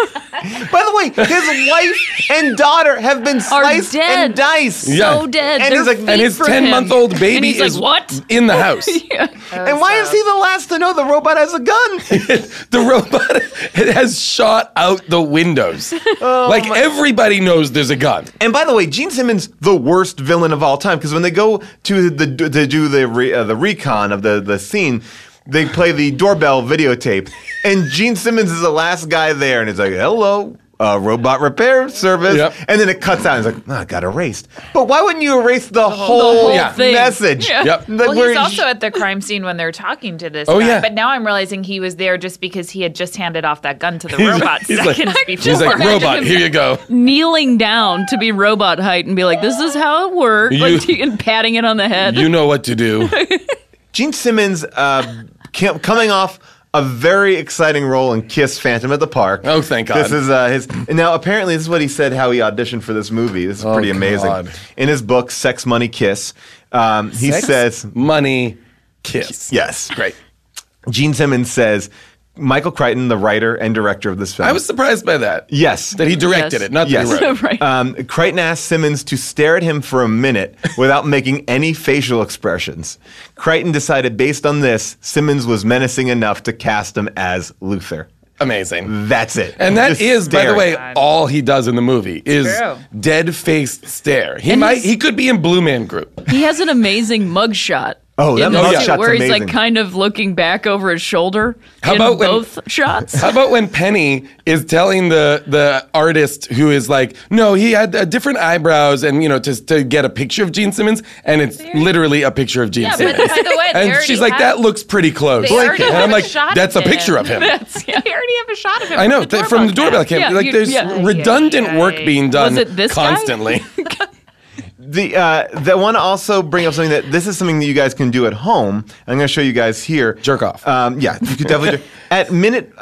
A: By the way, his wife and daughter have been sliced
E: dead.
A: and diced.
C: Yeah.
E: So dead.
A: And
E: They're
A: he's like-
E: feet
C: And his
E: from
C: 10-month-old
E: him.
C: baby
E: And he's
C: is
E: like, what?
C: in the house.
A: And why is he the last to know the robot has a gun?
C: The robot has shot out the windows. Like everybody knows there's a gun.
A: And by the way, Gene Simmons, the worst villain of all time, because when they go to do the recon of the scene, they play the doorbell videotape, and Gene Simmons is the last guy there, and it's like, "Hello, robot repair service,"
C: Yep.
A: and then it cuts out. And it's like, "I got erased." But why wouldn't you erase the whole
C: Yeah.
E: thing.
A: message?
E: Yeah.
C: Yep.
A: Like,
D: Well,
A: where
D: he's also at the crime scene when they're talking to this
C: Oh,
D: guy.
C: yeah.
D: But now I'm realizing he was there just because he had just handed off that gun to the robot
C: he's like-
D: seconds before.
C: He's like, robot, here you go.
E: Kneeling down to be robot height and be like, this is how it works. Like, and patting it on the head.
C: You know what to do.
A: Gene Simmons coming off a very exciting role in Kiss Phantom at the Park.
C: Oh, thank God.
A: This is his. And now, apparently, this is what he said how he auditioned for this movie. This is pretty amazing.
C: God.
A: In his book, Sex, Money, Kiss, he
C: Sex,
A: says,
C: money, kiss.
A: yes.
C: Great.
A: Gene Simmons says, Michael Crichton, the writer and director of this film.
C: I was surprised by that.
A: Yes.
C: That he directed
E: Yes.
C: it, not that
A: Yes.
C: he wrote.
E: Right.
A: Crichton asked Simmons to stare at him for a minute without making any facial expressions. Crichton decided based on this, Simmons was menacing enough to cast him as Luther.
C: Amazing.
A: That's it.
C: And that
A: Just
C: is, by the
A: staring.
C: way, all he does in the movie is
D: True.
C: dead-faced stare.
E: And
C: He could be in Blue Man Group.
E: He has an amazing mugshot
A: Oh, that
E: in the
A: mug
E: suit
A: shot's
E: where he's
A: amazing.
E: like kind of looking back over his shoulder
C: How
E: in
C: about when-
E: both shots.
C: How about when Penny is telling the artist who is like, no, he had different eyebrows, and to get a picture of Gene Simmons, and it's literally a picture of Gene
D: Yeah,
C: Simmons.
D: but by the way, they
C: and
D: already
C: she's like,
D: have-
C: that looks pretty close.
D: They already
C: And
D: have
C: I'm
D: a
C: like,
D: shot
C: that's a
D: of
C: picture
D: him.
C: of him.
D: They already have a shot of him.
C: I know, from the doorbell cam.
E: Yeah,
C: Like, there's redundant work being done
E: Was it this guy?
C: constantly.
A: That want to also bring up something this is something that you guys can do at home. I'm going to show you guys here.
C: Jerk off.
A: Yeah, you could definitely do at minute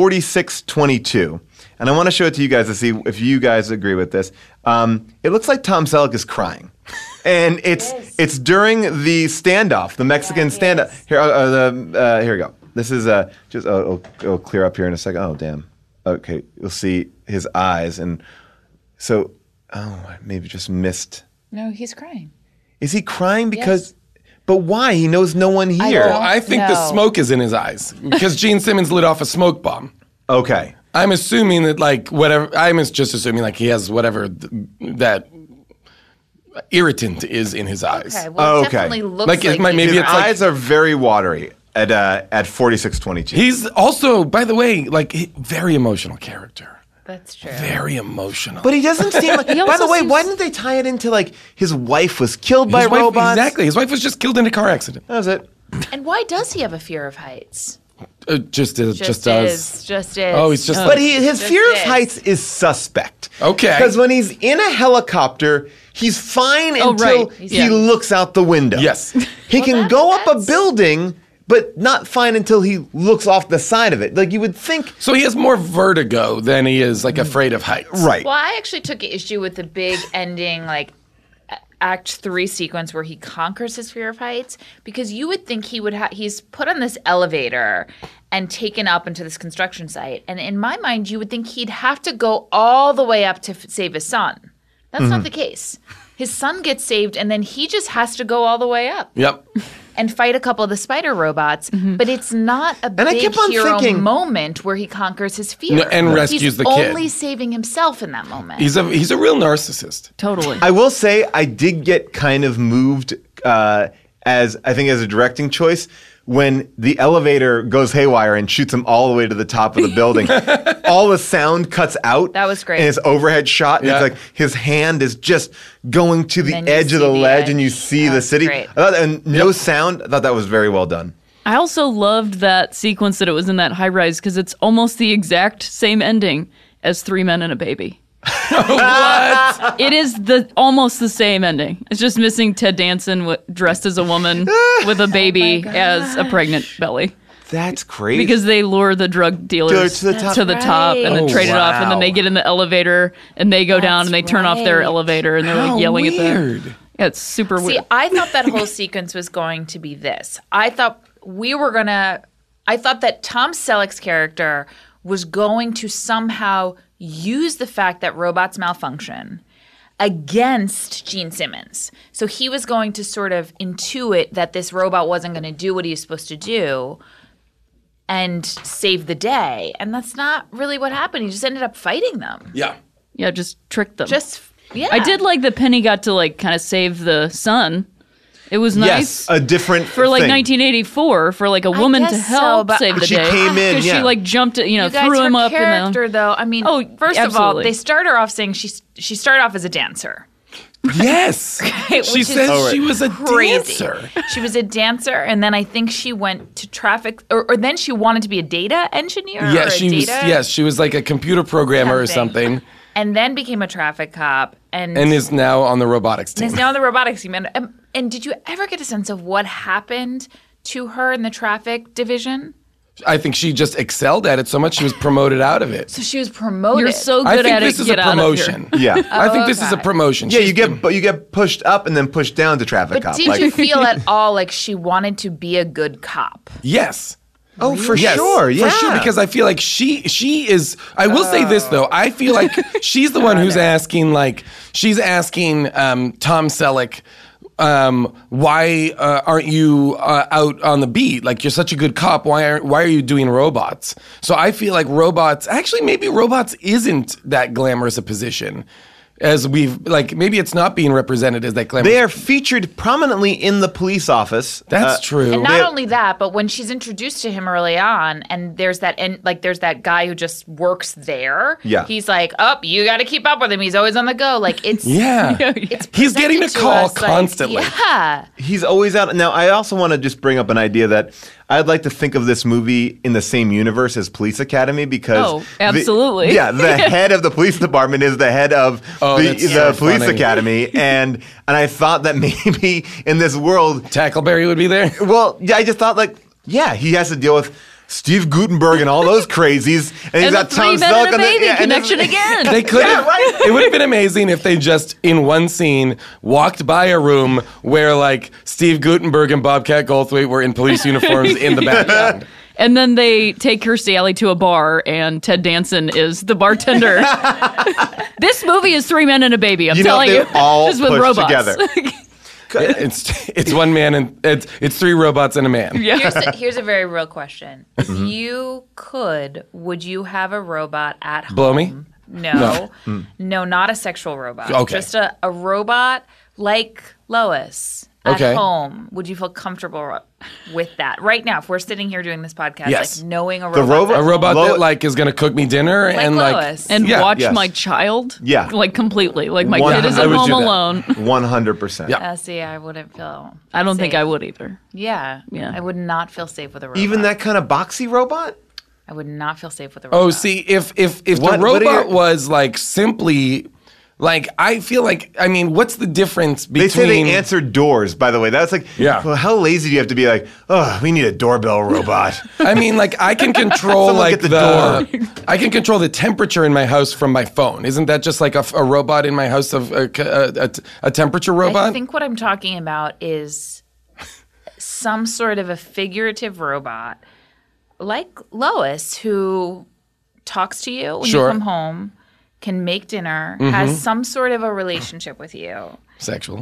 A: 46:22. And I want to show it to you guys to see if you guys agree with this. It looks like Tom Selleck is crying. And it's during the standoff, the Mexican standoff. Here we go. This is it'll clear up here in a second. Oh, damn. Okay, you'll see his eyes. And so, I maybe just missed.
D: No, he's crying.
A: Is he crying because? But why? He knows no one here.
D: don't-
C: I think the
D: No.
C: smoke is in his eyes because Gene Simmons lit off a smoke bomb.
A: Okay.
C: I'm assuming that I'm just assuming he has whatever that irritant is in his eyes.
D: Okay, well, it
A: Okay.
D: definitely looks
C: Like,
D: like,
C: it might- maybe
A: His
C: it's like-
A: eyes are very watery at 46:22.
C: He's also, by the way, very emotional character.
D: That's true.
C: Very emotional.
A: But he doesn't seem like. By the
E: also
A: way,
E: seems-
A: why didn't they tie it into his wife was killed by
C: His wife-
A: robots?
C: Exactly. His wife was just killed in a car accident.
A: That was it.
D: And why does he have a fear of heights?
C: Just does.
D: Just is.
C: Oh, he's just.
A: But his fear of
D: is.
A: heights is suspect.
C: Okay.
A: Because when he's in a helicopter, he's fine until
E: right.
A: he
E: Yeah.
A: looks out the window.
C: Yes.
A: He can go up a
D: that's-
A: building, but not fine until he looks off the side of it. Like you would think.
C: So he has more vertigo than he is afraid of heights.
A: Right.
D: Well, I actually took issue with the big ending, Act 3 sequence where he conquers his fear of heights, because you would think he's put on this elevator and taken up into this construction site. And in my mind, you would think he'd have to go all the way up to save his son. That's not the case. His son gets saved, and then he just has to go all the way up
C: Yep.
D: and fight a couple of the spider robots. But it's not a
A: I
D: big
A: kept on
D: hero
A: thinking-
D: moment where he conquers his fear.
C: No, and rescues
D: He's
C: the kid.
D: only saving himself in that moment.
C: He's a real narcissist.
E: Totally.
A: I will say I did get kind of moved as a directing choice when the elevator goes haywire and shoots him all the way to the top of the building. All the sound cuts out.
D: That was great.
A: And it's overhead shot. And
C: Yeah.
A: it's like his hand is just going to the
D: then you
A: edge of
D: see
A: the
D: the
A: ledge and you
D: edge.
A: see
D: That
A: the
D: was
A: city.
D: great.
A: And no sound. I thought that was very well done.
E: I also loved that sequence that it was in that high rise because it's almost the exact same ending as Three Men and a Baby.
C: What?
E: It is almost the same ending. It's just missing Ted Danson dressed as a woman with a baby as a pregnant belly.
A: That's crazy.
E: Because they lure the drug dealers
A: To the top.
E: to the top and then
C: Oh,
E: trade it off, and then
A: wow.
E: they get in the elevator and they go down and they turn off their
D: right.
E: elevator and they're like yelling at them.
C: Weird.
E: Yeah, it's super
D: See,
E: weird.
D: I thought that whole sequence was going to be this. I thought that Tom Selleck's character was going to somehow use the fact that robots malfunction against Gene Simmons. So he was going to sort of intuit that this robot wasn't going to do what he was supposed to do and save the day. And that's not really what happened. He just ended up fighting them.
C: Yeah.
E: Yeah, just tricked them.
D: Yeah.
E: I did like that Penny got to kind of save the son. It was nice.
A: Yes, a different
E: for
A: thing.
E: 1984, for a woman to
D: guess so,
E: help
D: but
E: save the
A: She
E: day.
A: came in,
E: 'Cause
A: yeah.
E: she jumped,
D: You guys,
E: threw him
D: her
E: up.
D: character, though. I mean,
E: Oh,
D: first of all,
E: absolutely.
D: they started off saying she started off as a dancer.
C: Yes.
D: which
C: She
D: is
C: says she was a
D: Crazy.
C: dancer.
D: She was a dancer, and then I think she went to traffic, or then she wanted to be a data engineer.
C: Yeah,
D: or a
C: she was.
D: data
C: Yes, she was like a computer programmer or something,
D: and then became a traffic cop, and
C: is now on the robotics team.
D: is now on the robotics team. And did you ever get a sense of what happened to her in the traffic division?
C: I think she just excelled at it so much she was promoted out of it.
D: So she was promoted.
E: You're so
C: I
E: good
C: think
E: at
C: this
E: it.
C: is
E: Get
C: a
E: out of here.
C: promotion.
A: Yeah.
C: I think this is a
D: okay.
C: promotion.
A: Yeah,
C: She's
A: you get pushed up and then pushed down to traffic
D: But
A: cop.
D: did you feel at all like she wanted to be a good cop?
C: Yes.
A: Oh, for
C: Yes,
A: sure. Yeah.
C: For sure, because I feel like she is. I will say this though. I feel like she's the one who's asking. She's asking Tom Selleck, why aren't you out on the beat? Like, you're such a good cop. Why are you doing robots? So I feel like robots. Actually, maybe robots isn't that glamorous a position. as we've like. Maybe it's not being represented as they claim.
A: They are featured prominently in the police office.
C: That's true.
D: And not only that, but when she's introduced to him early on, and there's that guy who just works there.
A: Yeah.
D: He's like, you got to keep up with him. He's always on the go. Like it's it's
C: He's getting a
D: presented to
C: call
D: us, like,
C: constantly.
D: yeah.
A: He's always out. Now, I also want to just bring up an idea that I'd like to think of this movie in the same universe as Police Academy because
E: absolutely.
A: the head of the police department is the head of the police
C: funny.
A: academy, and I thought that maybe in this world,
C: Tackleberry would be there.
A: well, yeah, I just thought he has to deal with Steve Guttenberg and all those crazies, and he's
E: And the
A: got Tom
E: three men
A: Selleck
E: and a baby connection again.
C: They could have. It would have been amazing if they just, in one scene, walked by a room where, like, Steve Guttenberg and Bobcat Goldthwait were in police uniforms in the background.
E: And then they take Kirstie Alley to a bar, and Ted Danson is the bartender. This movie is three men and a baby. I'm telling you,
A: all
E: just with
A: pushed
E: robots.
A: together.
C: It's one man and it's three robots and a man.
D: Here's a very real question. If you could, would you have a robot at home?
C: Blow me?
D: No, not a sexual robot.
C: Okay.
D: Just a robot like Lois at
C: Okay.
D: home. Would you feel comfortable with that right now? If we're sitting here doing this podcast,
C: Yes.
D: like knowing a
A: The
D: robot,
C: A robot
A: Lo-
C: that like is going to cook me dinner
D: like
C: and
D: Lois.
C: like
E: And
C: Yeah,
E: watch
A: yes.
E: my child.
A: Yeah.
E: Like completely. Like my
A: One-
E: kid is
A: I
E: at
A: would
E: home
C: do that.
E: alone.
A: 100%.
C: Yeah.
D: see, I wouldn't feel.
E: I don't think
D: safe.
E: I would either.
D: Yeah,
E: Yeah.
D: I would not feel safe with a robot.
A: Even that kind of boxy robot?
D: I would not feel safe with a robot.
C: Oh, see, if the
A: What are
C: robot
A: your-
C: was like simply like, I feel like, I mean, what's the difference between?
A: They say they answer doors, by the way. That's like,
C: Yeah.
A: well, how lazy do you have to be like, oh, we need a doorbell robot?
C: I mean, like I can control
A: Someone
C: like
A: get the
C: I can control the temperature in my house from my phone. Isn't that just like a robot in my house of a temperature robot?
D: I think what I'm talking about is some sort of a figurative robot like Lois who talks to you when
C: Sure.
D: you come home, can make dinner, has some sort of a relationship with you.
C: Sexual.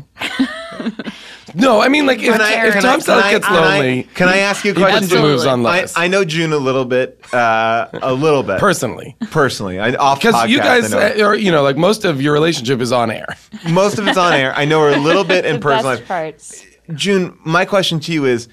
C: No, I mean like if Tom Selleck gets lonely,
A: Can I ask you a
C: he puts
A: question?
C: the moves on
A: I,
C: Lois.
A: I know June a little bit.
C: Personally.
A: Off
C: Because
A: podcast,
C: you guys
A: I know.
C: are, you know, like most of your relationship is on air.
A: Most of it's on air. I know her a little bit in personal life.
D: parts.
A: June, my question to you is,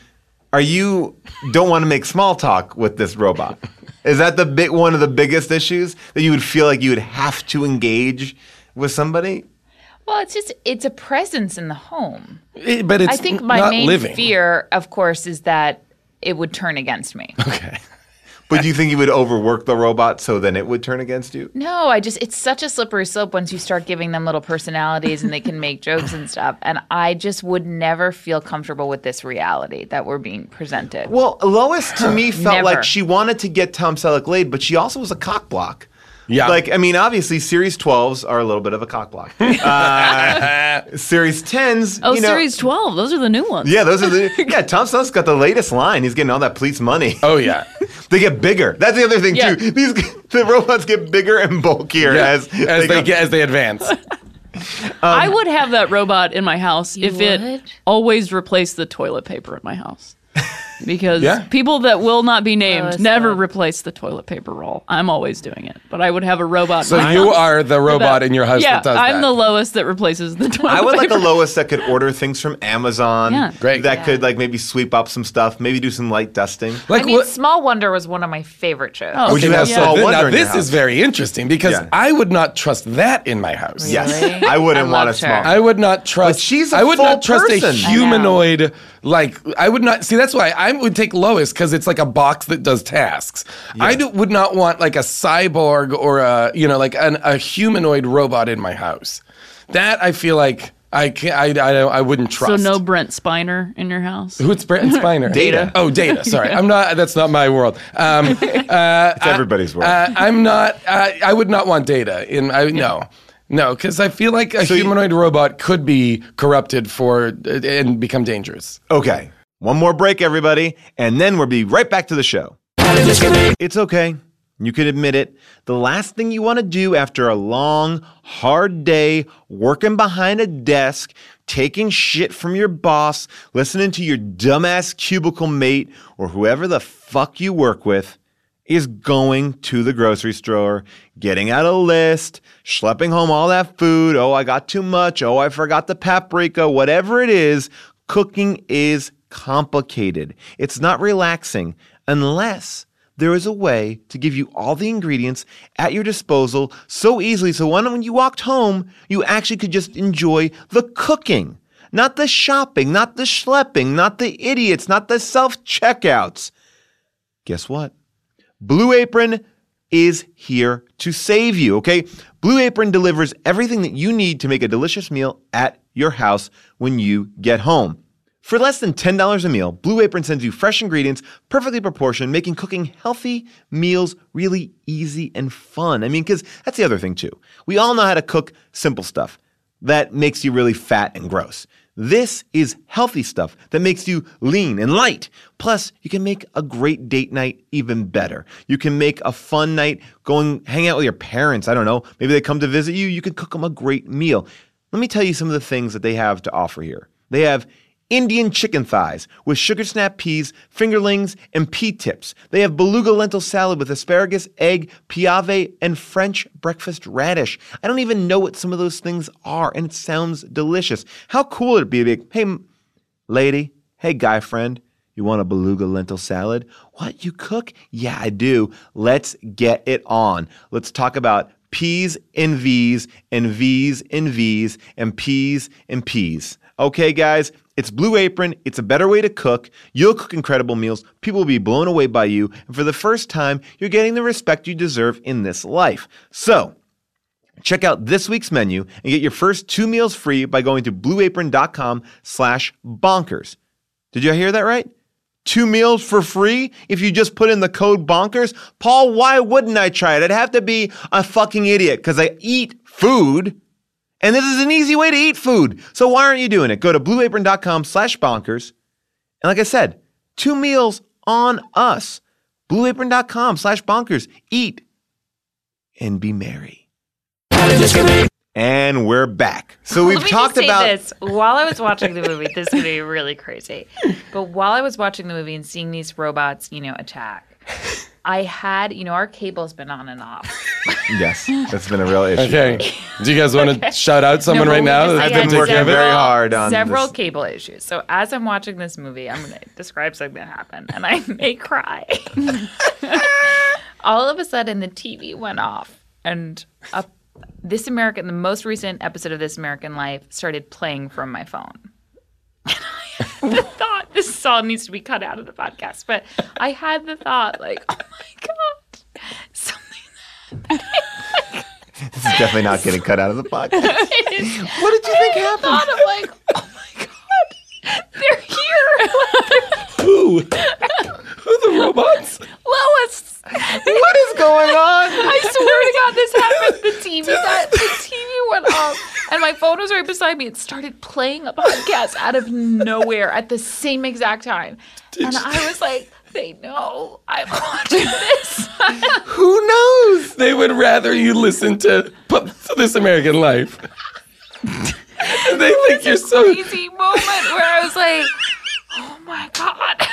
A: don't want to make small talk with this robot? Is that one of the biggest issues that you would feel like you would have to engage with somebody?
D: Well, it's a presence in the home.
C: But it's
D: I think my
C: not
D: main
C: living.
D: fear, of course, is that it would turn against me.
C: Okay.
A: But do you think you would overwork the robot so then it would turn against you?
D: No, it's such a slippery slope once you start giving them little personalities and they can make jokes and stuff. And I just would never feel comfortable with this reality that we're being presented.
A: Well, Lois to me felt
D: Never.
A: like she wanted to get Tom Selleck laid, but she also was a cockblock.
C: Yeah.
A: Like, I mean, obviously, Series 12s are a little bit of a cockblock. Series 10s,
E: Oh,
A: you know.
E: Series 12. Those are the new ones.
A: Yeah, those are Tom Selleck's got the latest line. He's getting all that police money.
C: Oh yeah.
A: They get bigger. That's the other thing,
E: Yeah.
A: too. The robots get bigger and bulkier
C: Yeah.
A: as
C: they advance.
E: I would have that robot in my house
D: You
E: if it
D: would?
E: always replaced the toilet paper in my house. Because
C: Yeah.
E: people that will not be named
D: Lois
E: never
D: would.
E: replace the toilet paper roll. I'm always doing it. But I would have a robot.
C: So
E: in my
C: you
E: house
C: are the robot in your house
E: yeah,
C: that does
E: I'm
C: that.
E: the Lois that replaces the toilet
A: I would like
E: paper.
A: a Lois that could order things from Amazon.
E: Yeah.
C: Great.
A: That could like maybe sweep up some stuff, maybe do some light dusting.
C: Like
D: I mean,
C: what?
D: Small Wonder was one of my favorite shows.
E: Oh,
A: Would you
E: okay,
A: have
E: yeah.
A: Small Wonder
C: now
A: in your
C: this
A: house?
C: is very interesting because
A: Yeah.
C: I would not trust that in my house.
A: Yes,
D: Really?
A: I wouldn't
D: I
A: want a
D: loved her.
A: small.
C: I would not trust.
A: But she's a
C: I would
A: full
C: not trust
A: person.
C: a
A: I
D: know.
C: humanoid. Like I would not see. That's why I would take Lois because it's like a box that does tasks. Would not want like a cyborg or a humanoid robot in my house. That I feel like I wouldn't
E: So
C: trust.
E: no Brent Spiner in your house?
C: Who's Brent Spiner?
A: Data.
C: Oh, Data. Sorry, I'm not. That's not my world.
A: It's everybody's world.
C: I'm not. I would not want Data in. No, because I feel like a
A: So you-
C: humanoid robot could be corrupted and become dangerous.
A: Okay. One more break, everybody, and then we'll be right back to the show. It's okay. You can admit it. The last thing you want to do after a long, hard day working behind a desk, taking shit from your boss, listening to your dumbass cubicle mate, or whoever the fuck you work with, is going to the grocery store, getting out a list, schlepping home all that food. Oh, I got too much. Oh, I forgot the paprika. Whatever it is, cooking is complicated. It's not relaxing unless there is a way to give you all the ingredients at your disposal so easily. So when you walked home, you actually could just enjoy the cooking, not the shopping, not the schlepping, not the idiots, not the self-checkouts. Guess what? Blue Apron is here to save you, okay? Blue Apron delivers everything that you need to make a delicious meal at your house when you get home. For less than $10 a meal, Blue Apron sends you fresh ingredients, perfectly proportioned, making cooking healthy meals really easy and fun. I mean, because that's the other thing too. We all know how to cook simple stuff that makes you really fat and gross. This is healthy stuff that makes you lean and light. Plus, you can make a great date night even better. You can make a fun night hang out with your parents. I don't know. Maybe they come to visit you. You can cook them a great meal. Let me tell you some of the things that they have to offer here. They have Indian chicken thighs with sugar snap peas, fingerlings, and pea tips. They have beluga lentil salad with asparagus, egg, piave, and French breakfast radish. I don't even know what some of those things are, and it sounds delicious. How cool would it be to be, hey, lady, hey, guy friend, you want a beluga lentil salad? What, you cook? Yeah, I do. Let's get it on. Let's talk about P's and V's and V's and V's and P's and P's. Okay, guys, it's Blue Apron. It's a better way to cook. You'll cook incredible meals. People will be blown away by you. And for the first time, you're getting the respect you deserve in this life. So, check out this week's menu and get your first 2 meals free by going to blueapron.com/bonkers. Did you hear that right? 2 meals for free if you just put in the code bonkers? Paul, why wouldn't I try it? I'd have to be a fucking idiot because I eat food. And this is an easy way to eat food. So why aren't you doing it? Go to blueapron.com/bonkers. And like I said, 2 meals on us. Blueapron.com/bonkers. Eat and be merry. And we're back. So we've talked about
D: this. While I was watching the movie, this is going to be really crazy. But while I was watching the movie and seeing these robots, attack, I had, our cable's been on and off.
A: Yes, that's been a real issue.
C: Okay. Do you guys want to shout out someone right now?
A: I've been working very hard on
D: several
A: this.
D: Cable issues. So as I'm watching this movie, I'm going to describe something that happened, and I may cry. All of a sudden, the TV went off, and the most recent episode of This American Life started playing from my phone. And I had the thought, this all needs to be cut out of the podcast, but I had the thought, like, oh my God, something
A: This is definitely not getting cut out of the podcast.
D: What did you think happened? I thought of like, oh my God, they're here.
C: Who? Who are the robots?
D: Lois.
A: What is going on?
D: I swear to God, this happened. The TV went off, and my phone was right beside me. It started playing a podcast out of nowhere at the same exact time, and I was like, "They know I'm watching this."
C: Who knows? They would rather you listen to This American Life. They think you're so
D: crazy moment where I was like, "Oh my God."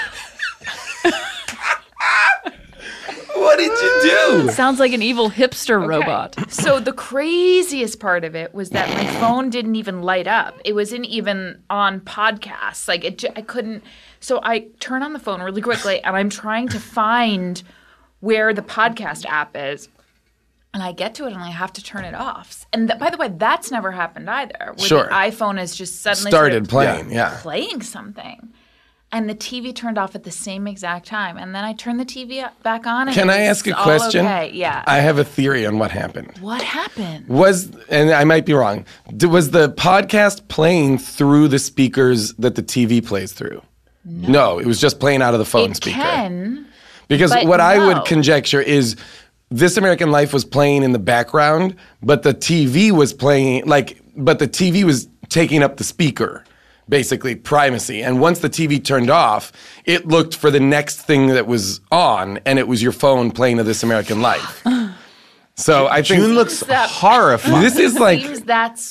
C: What did you do?
E: Sounds like an evil hipster robot.
D: So the craziest part of it was that my phone didn't even light up. It wasn't even on podcasts. Like I couldn't. So I turn on the phone really quickly, and I'm trying to find where the podcast app is. And I get to it, and I have to turn it off. And by the way, that's never happened either. Where
C: Sure.
D: the iPhone has just suddenly
C: started playing. Yeah.
D: playing something. And the TV turned off at the same exact time. And then I turned the TV back on. And
C: Can I ask a
D: all
C: question?
D: Okay. Yeah.
C: I have a theory on what happened.
D: What happened?
C: And I might be wrong, was the podcast playing through the speakers that the TV plays through? No, it was just playing out of the phone speaker.
D: It can.
C: Because
D: but
C: what I
D: no.
C: would conjecture is This American Life was playing in the background, but the TV was playing, but the TV was taking up the speaker. Basically, primacy. And once the TV turned off, it looked for the next thing that was on, and it was your phone playing to This American Life. So I think
A: June looks horrified.
C: This is like
D: Seems that's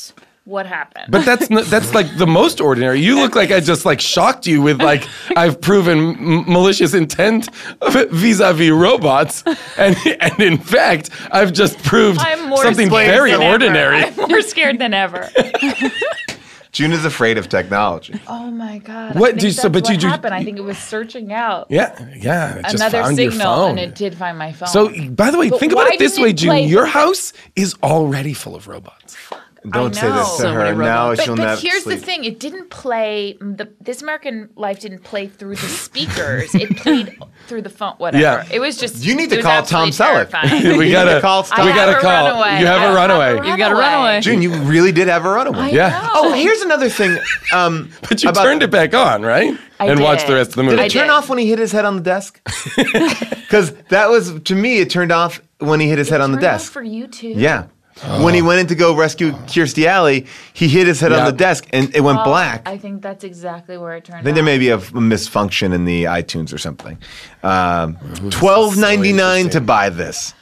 D: what happened.
C: But that's like the most ordinary. You look like I just like shocked you with like I've proven malicious intent vis-a-vis robots, and in fact I've just proved something very ordinary.
D: I'm more scared than ever.
A: June is afraid of technology.
D: Oh my god!
C: What
D: I think
C: do you-
D: that's
C: so- but
D: what
C: you-
D: happened. I think it was searching out
C: Yeah. It just
D: another
C: found your
D: signal,
C: phone.
D: and it did find my phone.
C: So, by the way,
D: But
C: think about
D: why
C: it this
D: didn't
C: way,
D: it
C: June.
D: play-
C: Your house is already full of robots.
A: Don't say this to
E: So
A: her.
E: many
A: Now
E: robots.
A: she'll
D: But
A: never
D: here's
A: sleep.
D: the thing: it didn't play. This American Life didn't play through the speakers. It played through the phone. Whatever.
C: Yeah.
D: It was just.
A: You need to
D: it was
A: call Tom
D: absolutely
A: Selleck.
D: terrifying.
C: we gotta
A: call
C: we
A: I
C: gotta
D: have a
C: call.
D: runaway.
C: You have
D: I
C: a
D: have
C: runaway.
D: a
E: You got a runaway.
A: June, you really did have a runaway.
C: Yeah.
A: Oh, here's another thing.
C: But you
A: about-
C: turned it back on, right?
D: I
C: and watched
D: did.
C: the rest of the
A: Did
C: movie.
A: it turn
D: did.
A: off when he hit his head on the desk? Because that was, to me, it turned off when he hit his head on the
D: Turned off
A: desk.
D: for you too.
A: Yeah. When he went in to go rescue Kirstie Alley, he hit his head on
C: Yeah.
A: the desk and it went black.
D: I think that's exactly where it turned.
A: I think there
D: off.
A: may be a misfunction in the iTunes or something. $12.99 to buy this.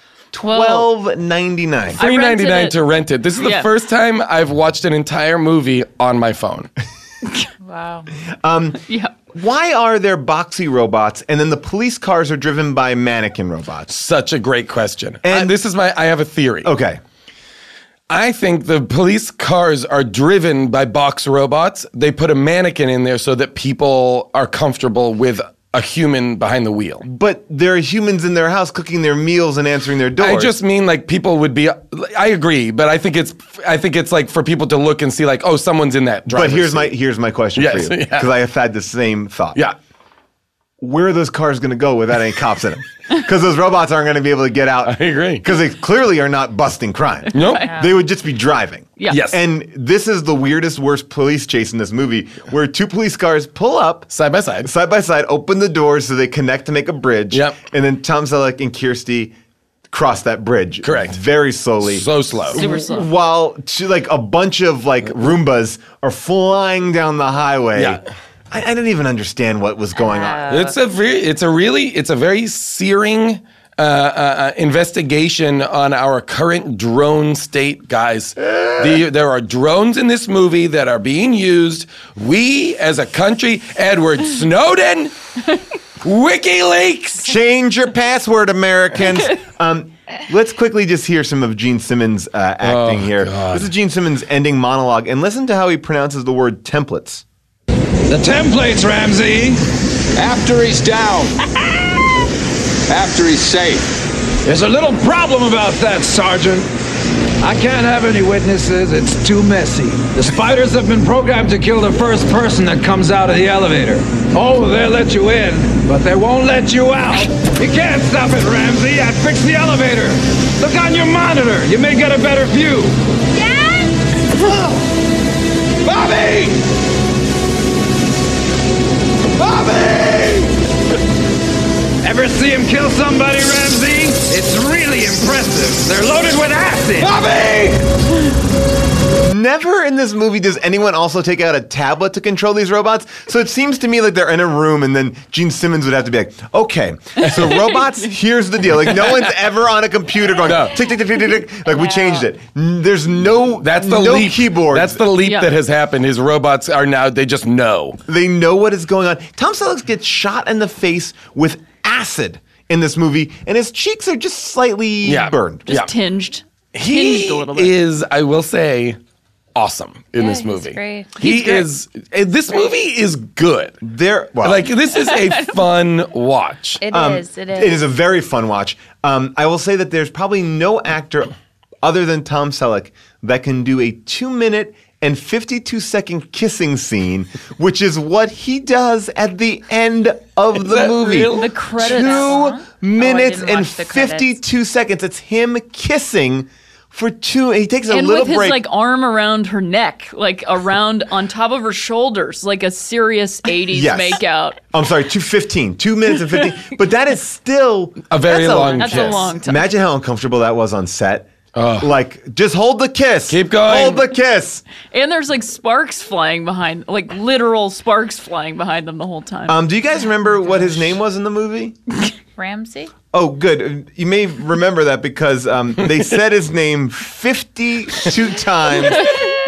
A: $12.99.
C: $3.99 to rent it. This is the
E: Yeah.
C: first time I've watched an entire movie on my phone.
D: Wow.
E: Yeah.
A: Why are there boxy robots and then the police cars are driven by mannequin robots?
C: Such a great question.
A: And-
C: And this is I have a theory.
A: Okay.
C: I think the police cars are driven by box robots. They put a mannequin in there so that people are comfortable with a human behind the wheel.
A: But there are humans in their house cooking their meals and answering their doors.
C: I just mean like people would be. I agree, but I think it's like for people to look and see like, oh, someone's in that driver's
A: But
C: seat.
A: here's my question
C: Yes,
A: for you.
C: yeah.
A: Because I have had the same thought.
C: Yeah.
A: Where are those cars going to go without any cops in them? Because those robots aren't going to be able to get out.
C: I agree.
A: Because they clearly are not busting crime.
C: Nope.
A: They would just be driving.
E: Yeah.
C: Yes.
A: And this is the weirdest, worst police chase in this movie, where two police cars pull up
C: Side by side.
A: side by side, open the doors so they connect to make a bridge.
C: Yep.
A: And then Tom Selleck and Kirstie cross that bridge.
C: Correct.
A: Very slowly.
C: So slow.
E: Super slow.
A: While like a bunch of like Roombas are flying down the highway.
C: Yeah.
A: I didn't even understand what was going on.
C: It's a very searing investigation on our current drone state, guys. There are drones in this movie that are being used. We, as a country, Edward Snowden, WikiLeaks.
A: Change your password, Americans. Let's quickly just hear some of Gene Simmons acting here. This is Gene Simmons' ending monologue, and listen to how he pronounces the word templates.
I: The templates, Ramsey.
J: After he's down. After he's safe.
I: There's a little problem about that, Sergeant. I can't have any witnesses. It's too messy. The spiders have been programmed to kill the first person that comes out of the elevator. Oh, they'll let you in, but they won't let you out. You can't stop it, Ramsey. I fixed the elevator. Look on your monitor. You may get a better view.
D: Dad?
I: Bobby! Bobby! Ever see him kill somebody, Ramsey? It's really impressive. They're loaded with acid. Bobby!
A: Never in this movie does anyone also take out a tablet to control these robots. So it seems to me like they're in a room and then Gene Simmons would have to be like, okay, so robots, here's the deal. Like no one's ever on a computer going,
C: No.
A: tick, tick, tick, tick, tick, tick. Like we changed it. There's no,
C: That's the
A: no
C: leap.
A: keyboard.
C: That's the leap
E: Yeah.
C: that has happened. His robots are now, they just know.
A: They know what is going on. Tom Selleck gets shot in the face with acid in this movie, and his cheeks are just slightly burned.
E: Just
C: Yeah.
E: tinged.
C: He
E: Tinged a little bit.
C: is, I will say, awesome in this
D: he's
C: movie.
D: great.
C: He is. This movie is good.
A: Well,
C: This is a fun watch.
D: It is.
A: It is a very fun watch. I will say that there's probably no actor other than Tom Selleck that can do a 2-minute and 52-second kissing scene, which is what he does at the end of the
C: that
A: movie.
C: real?
E: The credits.
A: 2 minutes
D: didn't
A: and
D: watch the credits.
A: 52 seconds. It's him kissing for 2. He takes a
E: And
A: little
E: with his
A: break.
E: like arm around her neck, like around on top of her shoulders, like a serious 80s
A: Yes.
E: makeout.
A: I'm sorry, 2:15. 2 minutes and 15. But that is still
C: A very
A: that's
C: long
E: That's
C: kiss.
E: a long time.
A: Imagine how uncomfortable that was on set. Like, just hold the kiss.
C: Keep going.
A: Hold the kiss.
E: And there's like sparks flying behind, like literal sparks flying behind them the whole time.
A: Do you guys remember what his name was in the movie?
D: Ramsey?
A: Oh, good. You may remember that because they said his name 52 times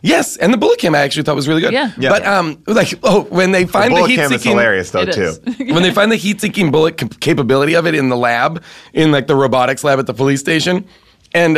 C: Yes, and the bullet cam I actually thought was really good.
E: Yeah.
C: But when they find the
A: bullet
C: heat
A: cam is
C: seeking,
A: hilarious though too.
C: when they find the heat seeking bullet capability of it in the lab, in like the robotics lab at the police station. And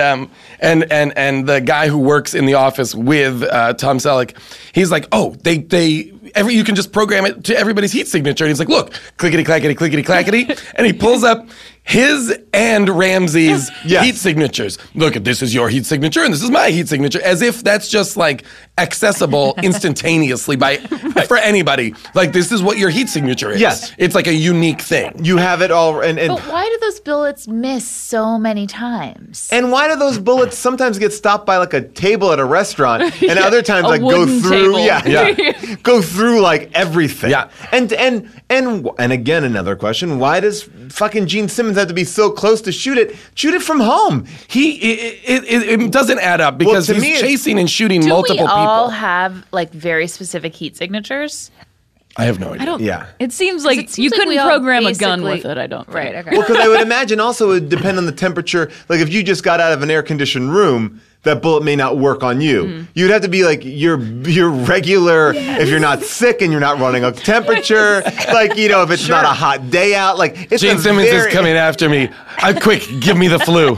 C: the guy who works in the office with Tom Selleck, he's like, oh, you can just program it to everybody's heat signature. And he's like, look, clickety clackety, clickety clackety, and he pulls up his and Ramsey's heat signatures. Look, this is your heat signature, and this is my heat signature, as if that's just like accessible instantaneously for anybody. Like, this is what your heat signature is.
A: Yes,
C: it's like a unique thing.
A: You have it all, and
D: but why do those bullets miss so many times?
A: And why do those bullets sometimes get stopped by like a table at a restaurant, and other times like go through, go through like everything.
C: Yeah.
A: And again, another question: why does fucking Gene Simmons have to be so close to shoot it? Shoot it from home.
C: It doesn't add up because he's chasing and shooting multiple people.
D: Do we all have like very specific heat signatures?
C: I have no idea.
E: I don't.
A: Yeah.
E: It seems like you couldn't program a gun with it. I don't.
D: Right. Okay.
A: Well, because I would imagine also it would depend on the temperature. Like if you just got out of an air-conditioned room, that bullet may not work on you.
E: Mm-hmm.
A: You'd have to be like your regular, if you're not sick and you're not running up temperature, like, you know, if it's not a hot day out, like it's
C: Gene Simmons is coming after me. Quick, give me the flu.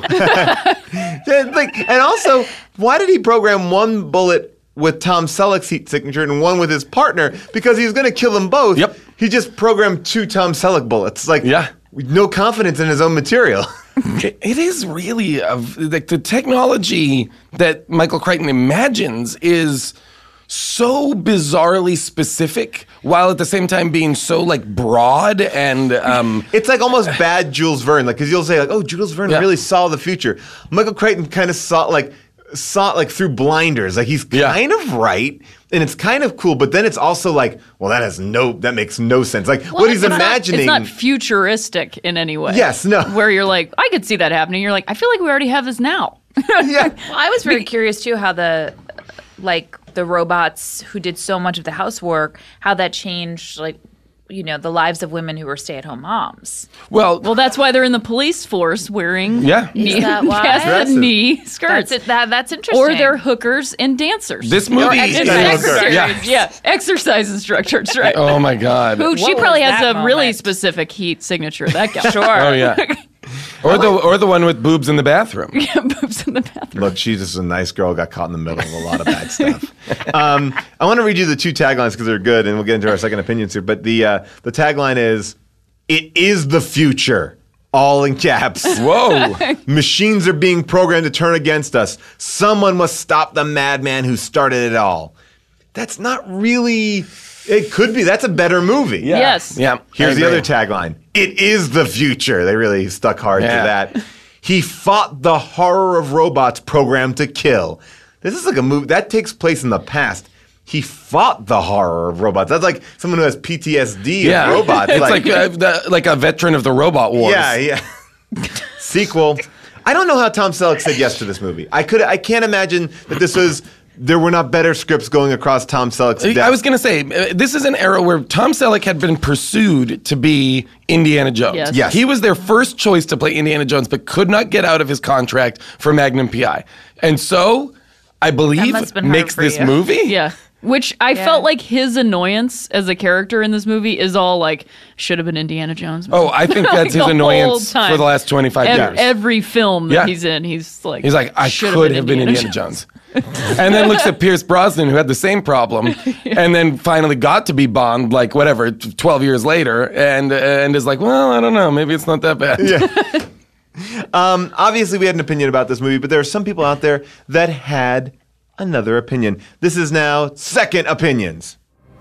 A: And also, why did he program one bullet with Tom Selleck's heat signature and one with his partner? Because he was going to kill them both.
C: Yep.
A: He just programmed 2 Tom Selleck bullets. Like, no confidence in his own material.
C: It is really like the technology that Michael Crichton imagines is so bizarrely specific, while at the same time being so like broad and
A: it's like almost bad Jules Verne, like because you'll say like, oh, Jules Verne really saw the future. Michael Crichton kind of saw it through blinders. Like he's kind of right, and it's kind of cool, but then it's also like, well, that makes no sense. Like what he's imagining.
E: It's not futuristic in any way.
A: Yes, no.
E: Where you're like, I could see that happening. You're like, I feel like we already have this now.
A: Yeah.
D: Well, I was very curious too how the robots who did so much of the housework, how that changed the lives of women who were stay-at-home moms.
C: Well,
E: that's why they're in the police force wearing
D: Is that why?
E: knee skirts.
D: That's interesting.
E: Or they're hookers and dancers.
C: This movie is
E: exercise instructors, right?
C: Oh my God.
E: She probably has a really specific heat signature. That guy.
D: Sure.
C: Oh yeah. Or the one with boobs in the bathroom.
E: Yeah, boobs in the bathroom.
A: Look, she's just a nice girl, got caught in the middle of a lot of bad stuff. I want to read you the 2 taglines because they're good, and we'll get into our second opinions here. But the tagline is, "It is the future," all in caps.
C: Whoa.
A: "Machines are being programmed to turn against us. Someone must stop the madman who started it all." That's not really... It could be. That's a better movie.
C: Yeah.
E: Yes.
C: Yeah.
A: Here's the other tagline. "It is the future." They really stuck hard to that. "He fought the horror of robots programmed to kill." This is like a movie that takes place in the past. He fought the horror of robots. That's like someone who has PTSD of robots.
C: It's like a veteran of the robot wars.
A: Yeah. Sequel. I don't know how Tom Selleck said yes to this movie. I can't imagine that there were not better scripts going across Tom Selleck's desk.
C: I was going to say, this is an era where Tom Selleck had been pursued to be Indiana Jones.
A: Yes.
C: He was their first choice to play Indiana Jones, but could not get out of his contract for Magnum P.I. And so, I believe, makes this movie.
E: Yeah. Which I felt like his annoyance as a character in this movie is all like, should have been Indiana Jones movie.
C: Oh, I think that's his annoyance for the last 25 years.
E: Every film that he's in, he's like,
C: I could have been Indiana Jones. And then looks at Pierce Brosnan, who had the same problem, and then finally got to be Bond, 12 years later, and is like, well, I don't know, maybe it's not that bad.
A: Yeah. Obviously, we had an opinion about this movie, but there are some people out there that had another opinion. This is now Second Opinions.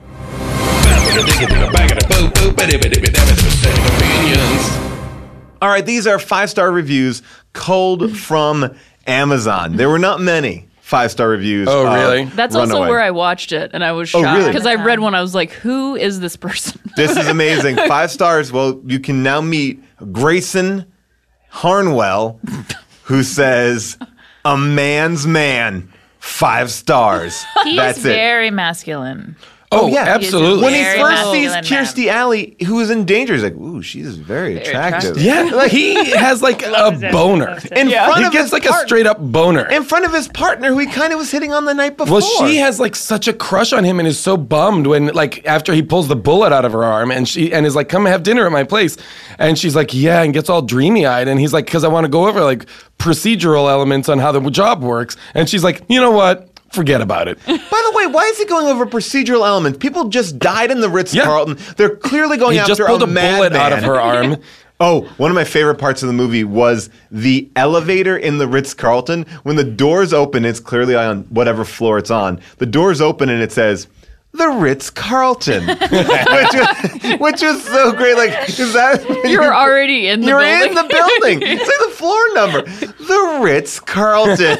A: All right, these are 5-star reviews culled from Amazon. There were not many 5-star reviews.
C: Oh, really?
E: That's also where I watched it, and I was shocked because I read one. I was like, "Who is this person?"
A: This is amazing. 5 stars. Well, you can now meet Grayson Harnwell, who says, "A man's man." 5 stars.
D: He's very masculine.
C: Oh,
A: yeah.
C: absolutely.
A: When he
D: Very
A: first sees
D: masculine
A: Kirstie Alley, who is in danger, he's like, ooh, she's very attractive.
C: Yeah, he has like a boner.
A: In front
C: He
A: of
C: gets
A: his
C: like a
A: partner.
C: straight up boner.
A: In front of his partner, who he kind of was hitting on the night before.
C: Well, she has like such a crush on him and is so bummed when like after he pulls the bullet out of her arm and is like, come have dinner at my place. And she's like, yeah, and gets all dreamy eyed. And he's like, because I want to go over like procedural elements on how the job works. And she's like, you know what? Forget about it.
A: By the way, why is he going over procedural elements? People just died in the Ritz-Carlton. They're clearly going
C: He
A: after
C: just pulled a bullet
A: madman.
C: out of her arm.
A: Oh, one of my favorite parts of the movie was the elevator in the Ritz-Carlton. When the doors open, it's clearly on whatever floor it's on. The doors open and it says, the Ritz-Carlton, which was so great. Like, is that
E: You're already in the
A: you're
E: building.
A: in the building? It's like the floor number, the Ritz-Carlton.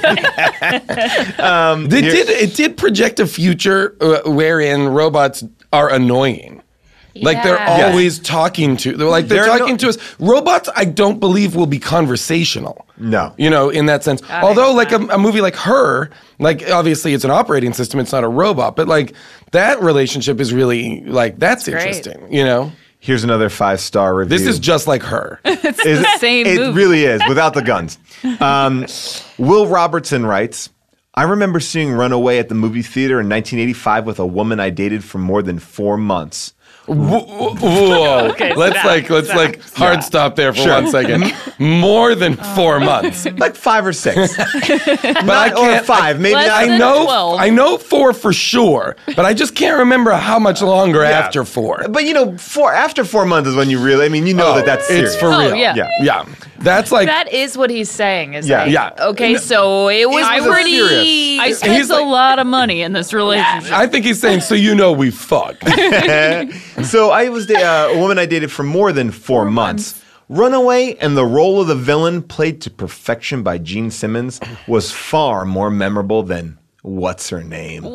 C: It did project a future wherein robots are annoying. Like they're
D: Yeah.
C: always talking to, they're talking to us. Robots, I don't believe will be conversational.
A: No.
C: You know, in that sense. Although like a movie like Her, like obviously it's an operating system, it's not a robot, but like that relationship is really like, that's
D: great.
C: interesting, you know?
A: Here's another 5-star review.
C: This is just like Her.
E: It's the same
A: It
E: movie.
A: really is, without the guns. Will Robertson writes, I remember seeing Runaway at the movie theater in 1985 with a woman I dated for more than 4 months.
C: Whoa. Let's hard stop there for 1 second. More than 4 months.
A: Like 5 or 6.
C: But I can't.
A: Or 5, maybe
E: Less
A: not.
E: than
C: I know
E: 12.
C: I know 4 for sure, but I just can't remember how much longer after 4.
A: But you know, after 4 months is when you really, I mean, you know that's serious.
C: It's for real.
E: yeah.
C: Yeah. That's like
D: That is what he's saying. Is
A: Yeah.
D: like,
C: Yeah.
D: okay, so it was
A: was
D: pretty.
A: serious.
E: I spent
C: He's
E: a
C: like-
E: lot of money in this relationship.
C: I think he's saying, so you know we fucked.
A: So I was a woman I dated for more than 4 months. Runaway and the role of the villain played to perfection by Gene Simmons was far more memorable than What's Her Name?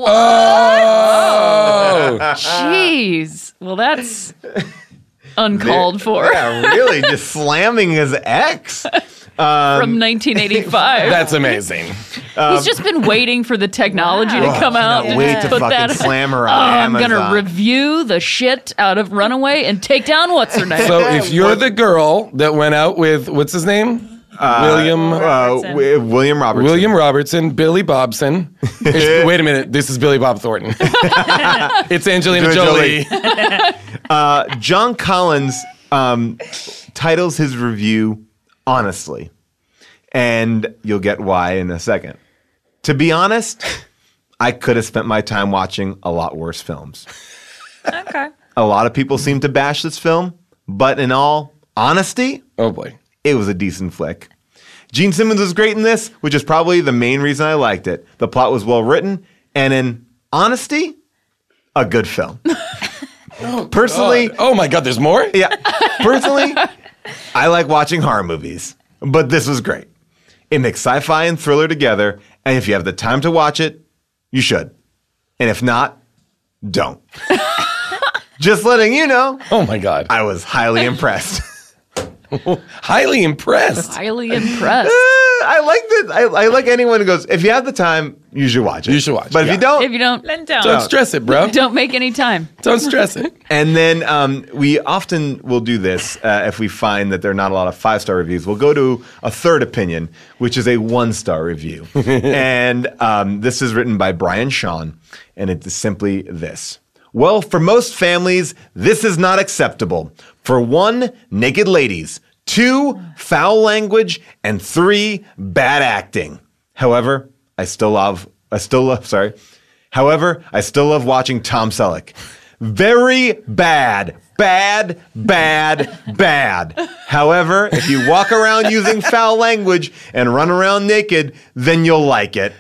C: Oh.
E: Jeez. Well, that's uncalled for.
A: Yeah, really, just slamming his ex.
E: From 1985.
C: That's amazing.
E: He's just been waiting for the technology to come out.
A: Cannot wait to
E: put
A: fucking
E: that-
A: slam her
E: Oh,
A: on
E: I'm
A: Amazon.
E: gonna review the shit out of Runaway and take down what's her name.
C: So if you're the girl that went out with, what's his name? William
A: William Robertson.
C: William Robertson, Billy Bobson. Wait a minute, this is Billy Bob Thornton. It's Angelina Jolie.
A: John Collins titles his review Honestly, and you'll get why in a second. To be honest, I could have spent my time watching a lot worse films.
D: Okay.
A: A lot of people seem to bash this film, but in all honesty,
C: Oh boy.
A: it was a decent flick. Gene Simmons was great in this, which is probably the main reason I liked it. The plot was well written, and in honesty, a good film. Personally,
C: Oh my God, there's more?
A: yeah, personally, I like watching horror movies, but this was great. It makes sci-fi and thriller together, and if you have the time to watch it, you should. And if not, don't. Just letting you know,
C: Oh my God.
A: I was highly impressed.
C: Highly impressed.
E: Highly impressed.
A: I like that. I like anyone who goes, if you have the time, you should watch it.
C: You should watch it,
A: But if
C: yeah.
A: you don't,
E: If you don't,
D: Then don't.
C: Don't stress it, bro.
E: don't make any time.
C: Don't stress it.
A: and then we often will do this if we find that there are not a lot of 5-star reviews. We'll go to a third opinion, which is a 1-star review. And this is written by Brian Sean, and it is simply this. Well, for most families, this is not acceptable. For 1, naked ladies. 2, foul language. And 3, bad acting. However, I still love watching Tom Selleck. Very bad. Bad. However, if you walk around using foul language and run around naked, then you'll like it.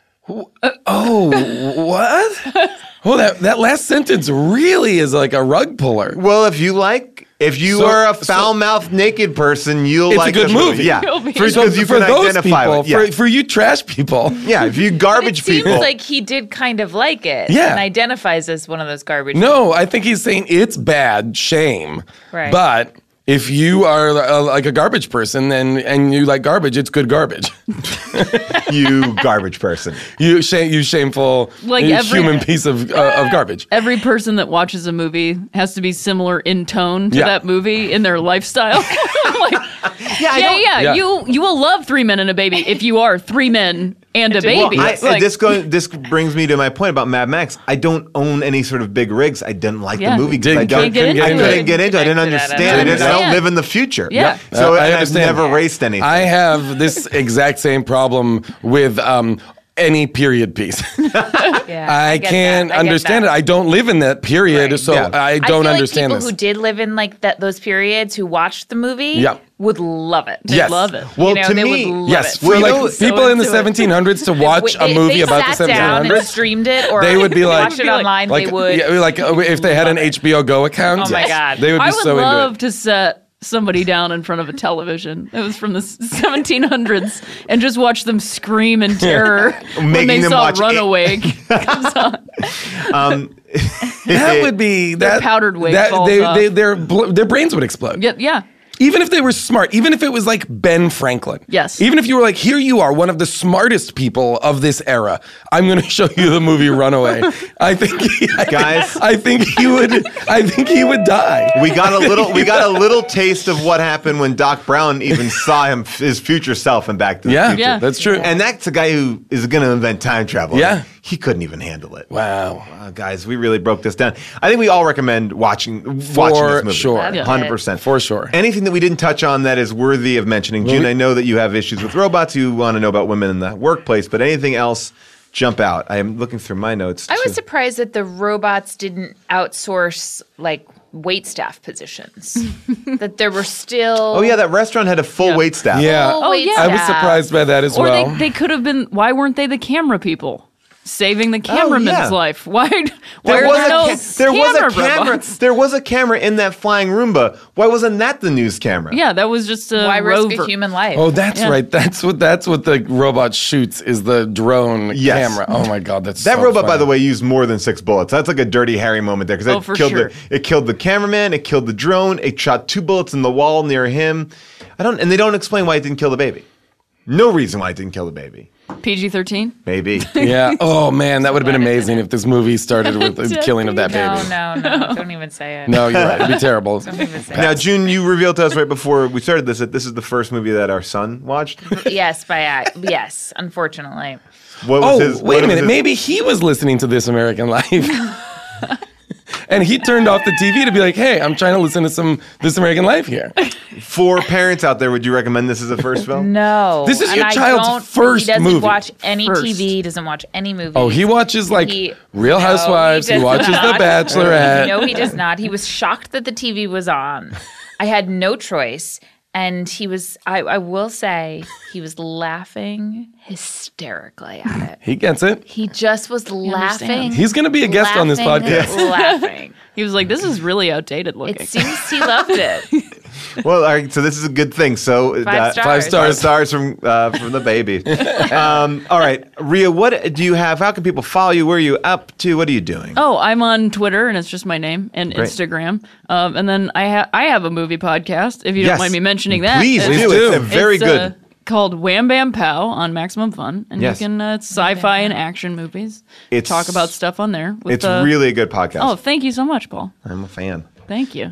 C: Oh, what? Oh, that last sentence really is like a rug puller.
A: Well, if you are a foul-mouthed naked person, you'll
C: It's
A: like
C: a good
A: this
C: movie.
A: Yeah,
E: You'll be-
A: because you
C: for
A: can
C: those
A: identify
C: people,
A: with. Yeah.
C: for you trash people.
A: Yeah, if you
D: But it
A: garbage
D: seems
A: people.
D: like he did kind of like it.
C: Yeah.
D: And identifies as one of those garbage.
C: No, I think he's saying it's bad, shame.
D: Right.
C: But If you are like a garbage person and you like garbage, it's good garbage.
A: You garbage person.
C: You shameful
E: Like
C: human piece of garbage.
E: Every person that watches a movie has to be similar in tone to that movie in their lifestyle. Yeah. You will love 3 Men and a Baby if you are 3 men and a baby.
A: This brings me to my point about Mad Max. I don't own any sort of big rigs. I didn't like the movie because I couldn't get into it. I didn't understand it. I don't live in the future.
E: Yeah.
A: So
C: I
A: I've never raced anything.
C: I have this exact same problem with any period piece. I can't understand it. I don't live in that period, so I don't understand
D: this. People who did live in like those periods who watched the movie would love it.
C: Yes.
E: Love it.
A: Well,
D: to
A: me,
D: they would love
C: yes.
D: it.
C: For like people in the 1700s to watch a movie about the 1700s,
D: they sat down and streamed it, or
C: they would be like,
D: watch it online.
C: Like,
D: they would,
C: like if they had an HBO Go account.
D: Oh my God,
C: they would be so into it.
E: I would love to set somebody down in front of a television. It was from the 1700s, and just watch them scream in terror when they saw Runaway comes on.
C: That would be
E: their powdered wig.
C: Their brains would explode.
E: Yeah.
C: Even if they were smart, even if it was like Ben Franklin.
E: Yes.
C: Even if you were like, here you are, one of the smartest people of this era. I'm going to show you the movie Runaway. I think he would die.
A: We got a little taste of what happened when Doc Brown even saw his future self in Back to the Future.
C: Yeah, that's true.
A: And that's a guy who is going to invent time travel.
C: Yeah.
A: He couldn't even handle it.
C: Wow.
A: Guys, we really broke this down. I think we all recommend watching this movie.
C: Sure.
A: 100%.
C: For sure.
A: Anything that we didn't touch on that is worthy of mentioning. June, I know that you have issues with robots. You want to know about women in the workplace, but anything else jump out? I am looking through my notes.
D: I was surprised that the robots didn't outsource like wait staff positions. That there were still...
A: Oh, yeah, that restaurant had a full wait staff.
C: Yeah. I was
D: staff.
C: surprised by that as well.
E: Or they could have been... Why weren't they the camera people? Saving the cameraman's life. Why are there no camera robots?
A: There was a camera in that flying Roomba. Why wasn't that the news camera?
E: Yeah, that was just a
D: Why
E: rover.
D: risk a human life?
C: Oh, that's right. That's what the robot shoots is the drone camera. Oh my God, that
A: robot,
C: funny.
A: by the way, used more than 6 bullets. That's like a Dirty Harry moment there because it killed the cameraman, it killed the drone, it shot 2 bullets in the wall near him. And they don't explain why it didn't kill the baby. No reason why it didn't kill the baby.
E: PG-13?
A: Maybe.
C: Yeah. Oh man, that would have been amazing if this movie started with the killing of that baby.
D: No. Don't even say it.
C: No, you're right. It'd be terrible.
D: Don't even say
A: Now, June, you revealed to us right before we started this that this is the first movie that our son watched.
D: Yes, yes, unfortunately.
C: Wait a minute. Maybe he was listening to This American Life. And he turned off the TV to be like, hey, I'm trying to listen to some This American Life here.
A: For parents out there, would you recommend this as a first film?
D: No.
C: This is your child's first movie.
D: He doesn't watch any TV. He doesn't watch any movies.
C: Oh, he watches Real Housewives. He watches The Bachelorette.
D: No, he does not. He was shocked that the TV was on. I had no choice. And he was, I will say, he was laughing hysterically at it.
C: He gets it.
D: He just was laughing.
C: He's going to be a guest on this podcast.
D: Laughing.
E: He was like, this is really outdated looking.
D: It seems he loved it.
A: Well, all right, so this is a good thing. So
D: 5 stars.
A: 5 stars. 5 stars from the baby. All right, Rhea, what do you have? How can people follow you? Where are you up to? What are you doing?
E: Oh, I'm on Twitter, and it's just my name, and Instagram. And then I have a movie podcast, if you don't mind me mentioning that.
A: Please do. It's very good.
E: Called Wham Bam Pow on Maximum Fun. And you can, it's sci-fi and action movies. Talk about stuff on there.
A: It's really a good podcast.
E: Oh, thank you so much, Paul.
A: I'm a fan.
E: Thank you.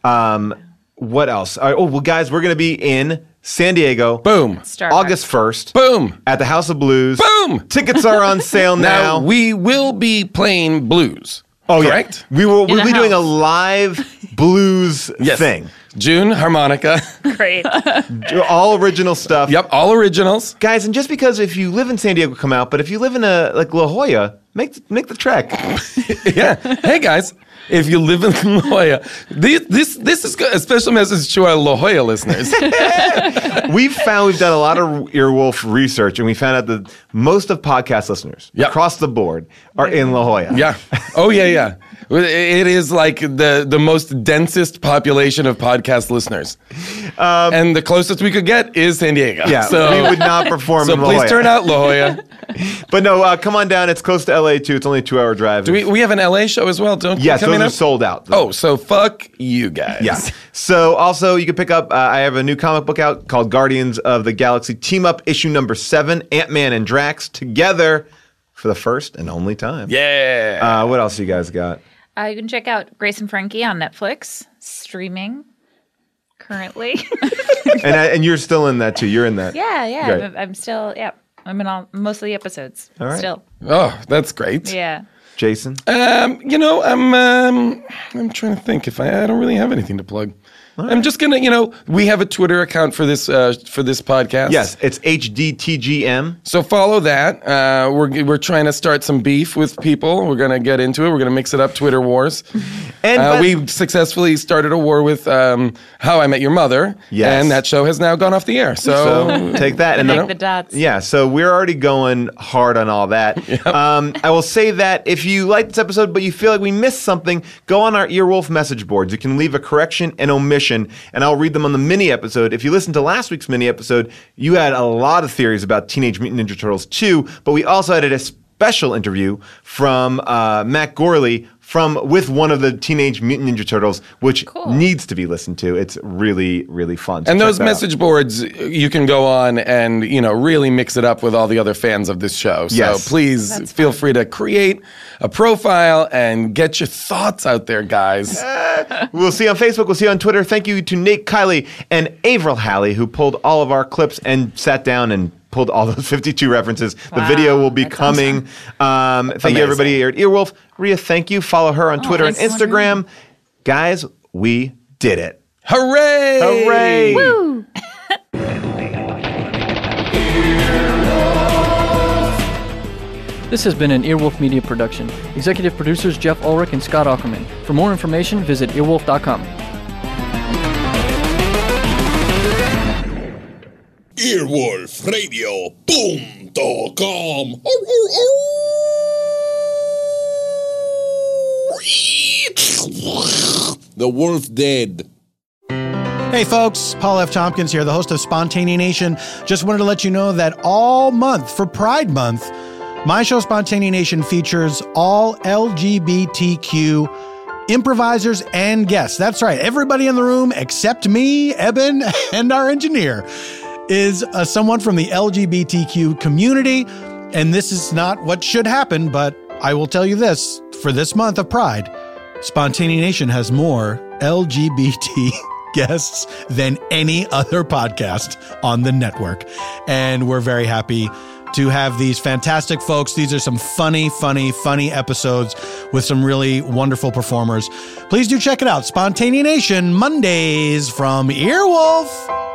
A: What else? Well, guys, we're going to be in San Diego.
C: Boom.
A: August 1st.
C: Boom.
A: At the House of Blues.
C: Boom.
A: Tickets are on sale now.
C: We will be playing blues.
A: Oh,
C: correct?
A: Yeah. We'll be doing a live blues thing.
C: June, harmonica.
D: Great.
A: All original stuff.
C: Yep, all originals.
A: Guys, and just because if you live in San Diego, come out, but if you live in La Jolla, make the trek.
C: Yeah. Hey, guys. If you live in La Jolla, this is a special message to our La Jolla listeners.
A: We've done a lot of Earwolf research, and we found out that most of podcast listeners across the board are in La Jolla.
C: Yeah. Oh, yeah. It is like the most densest population of podcast listeners. And the closest we could get is San Diego.
A: Yeah, so we would not perform in La Jolla.
C: So please turn out, La Jolla.
A: But no, come on down. It's close to LA, too. It's only a 2-hour drive.
C: Do we have an LA show as well? Don't
A: yes,
C: come coming
A: are
C: up?
A: sold out.
C: Oh, so fuck you guys.
A: Yeah. So also you can pick up, I have a new comic book out called Guardians of the Galaxy Team Up issue number 7, Ant-Man and Drax together for the first and only time.
C: Yeah.
A: What else you guys got?
D: You can check out Grace and Frankie on Netflix, streaming currently.
A: And you're still in that too. You're in that.
D: Yeah.
A: Great.
D: I'm still, I'm in most of the episodes.
A: All right.
D: Still.
C: Oh, that's great.
D: Yeah.
A: Jason?
C: I'm trying to think if I don't really have anything to plug. Right. I'm just gonna, we have a Twitter account for this podcast.
A: Yes, it's HDTGM.
C: So follow that. We're trying to start some beef with people. We're gonna get into it. We're gonna mix it up. Twitter wars. And we successfully started a war with How I Met Your Mother.
A: Yes.
C: And that show has now gone off the air. So
A: take that and
D: connect the dots.
A: Yeah. So we're already going hard on all that. Yep. I will say that if you like this episode but you feel like we missed something, go on our Earwolf message boards. You can leave a correction and omission, and I'll read them on the mini episode. If you listened to last week's mini episode, you had a lot of theories about Teenage Mutant Ninja Turtles 2, but we also had a special interview from Matt Gorley with one of the Teenage Mutant Ninja Turtles, which needs to be listened to. It's really, really fun. So
C: and those message boards, you can go on and, really mix it up with all the other fans of this show. So please feel free to create a profile and get your thoughts out there, guys.
A: We'll see you on Facebook. We'll see you on Twitter. Thank you to Nate Kiley and Avril Halley, who pulled all of our clips and sat down and pulled all those 52 references. The video will be coming. Awesome. Thank you, everybody here at Earwolf. Rhea, thank you. Follow her on Twitter and Instagram. Guys, we did it.
C: Hooray!
A: Hooray!
D: Woo!
K: This has been an Earwolf Media production. Executive producers Jeff Ulrich and Scott Aukerman. For more information, visit earwolf.com.
L: EarwolfRadio.com. The wolf dead.
M: Hey folks, Paul F. Tompkins here, the host of Spontaneous Nation. Just wanted to let you know that all month for Pride Month, my show Spontaneous Nation features all LGBTQ improvisers and guests. That's right, everybody in the room except me, Eben, and our engineer is someone from the LGBTQ community. And this is not what should happen, but I will tell you this, for this month of Pride, Spontaneous Nation has more LGBT guests than any other podcast on the network. And we're very happy to have these fantastic folks. These are some funny episodes with some really wonderful performers. Please do check it out. Spontaneous Nation, Mondays from Earwolf.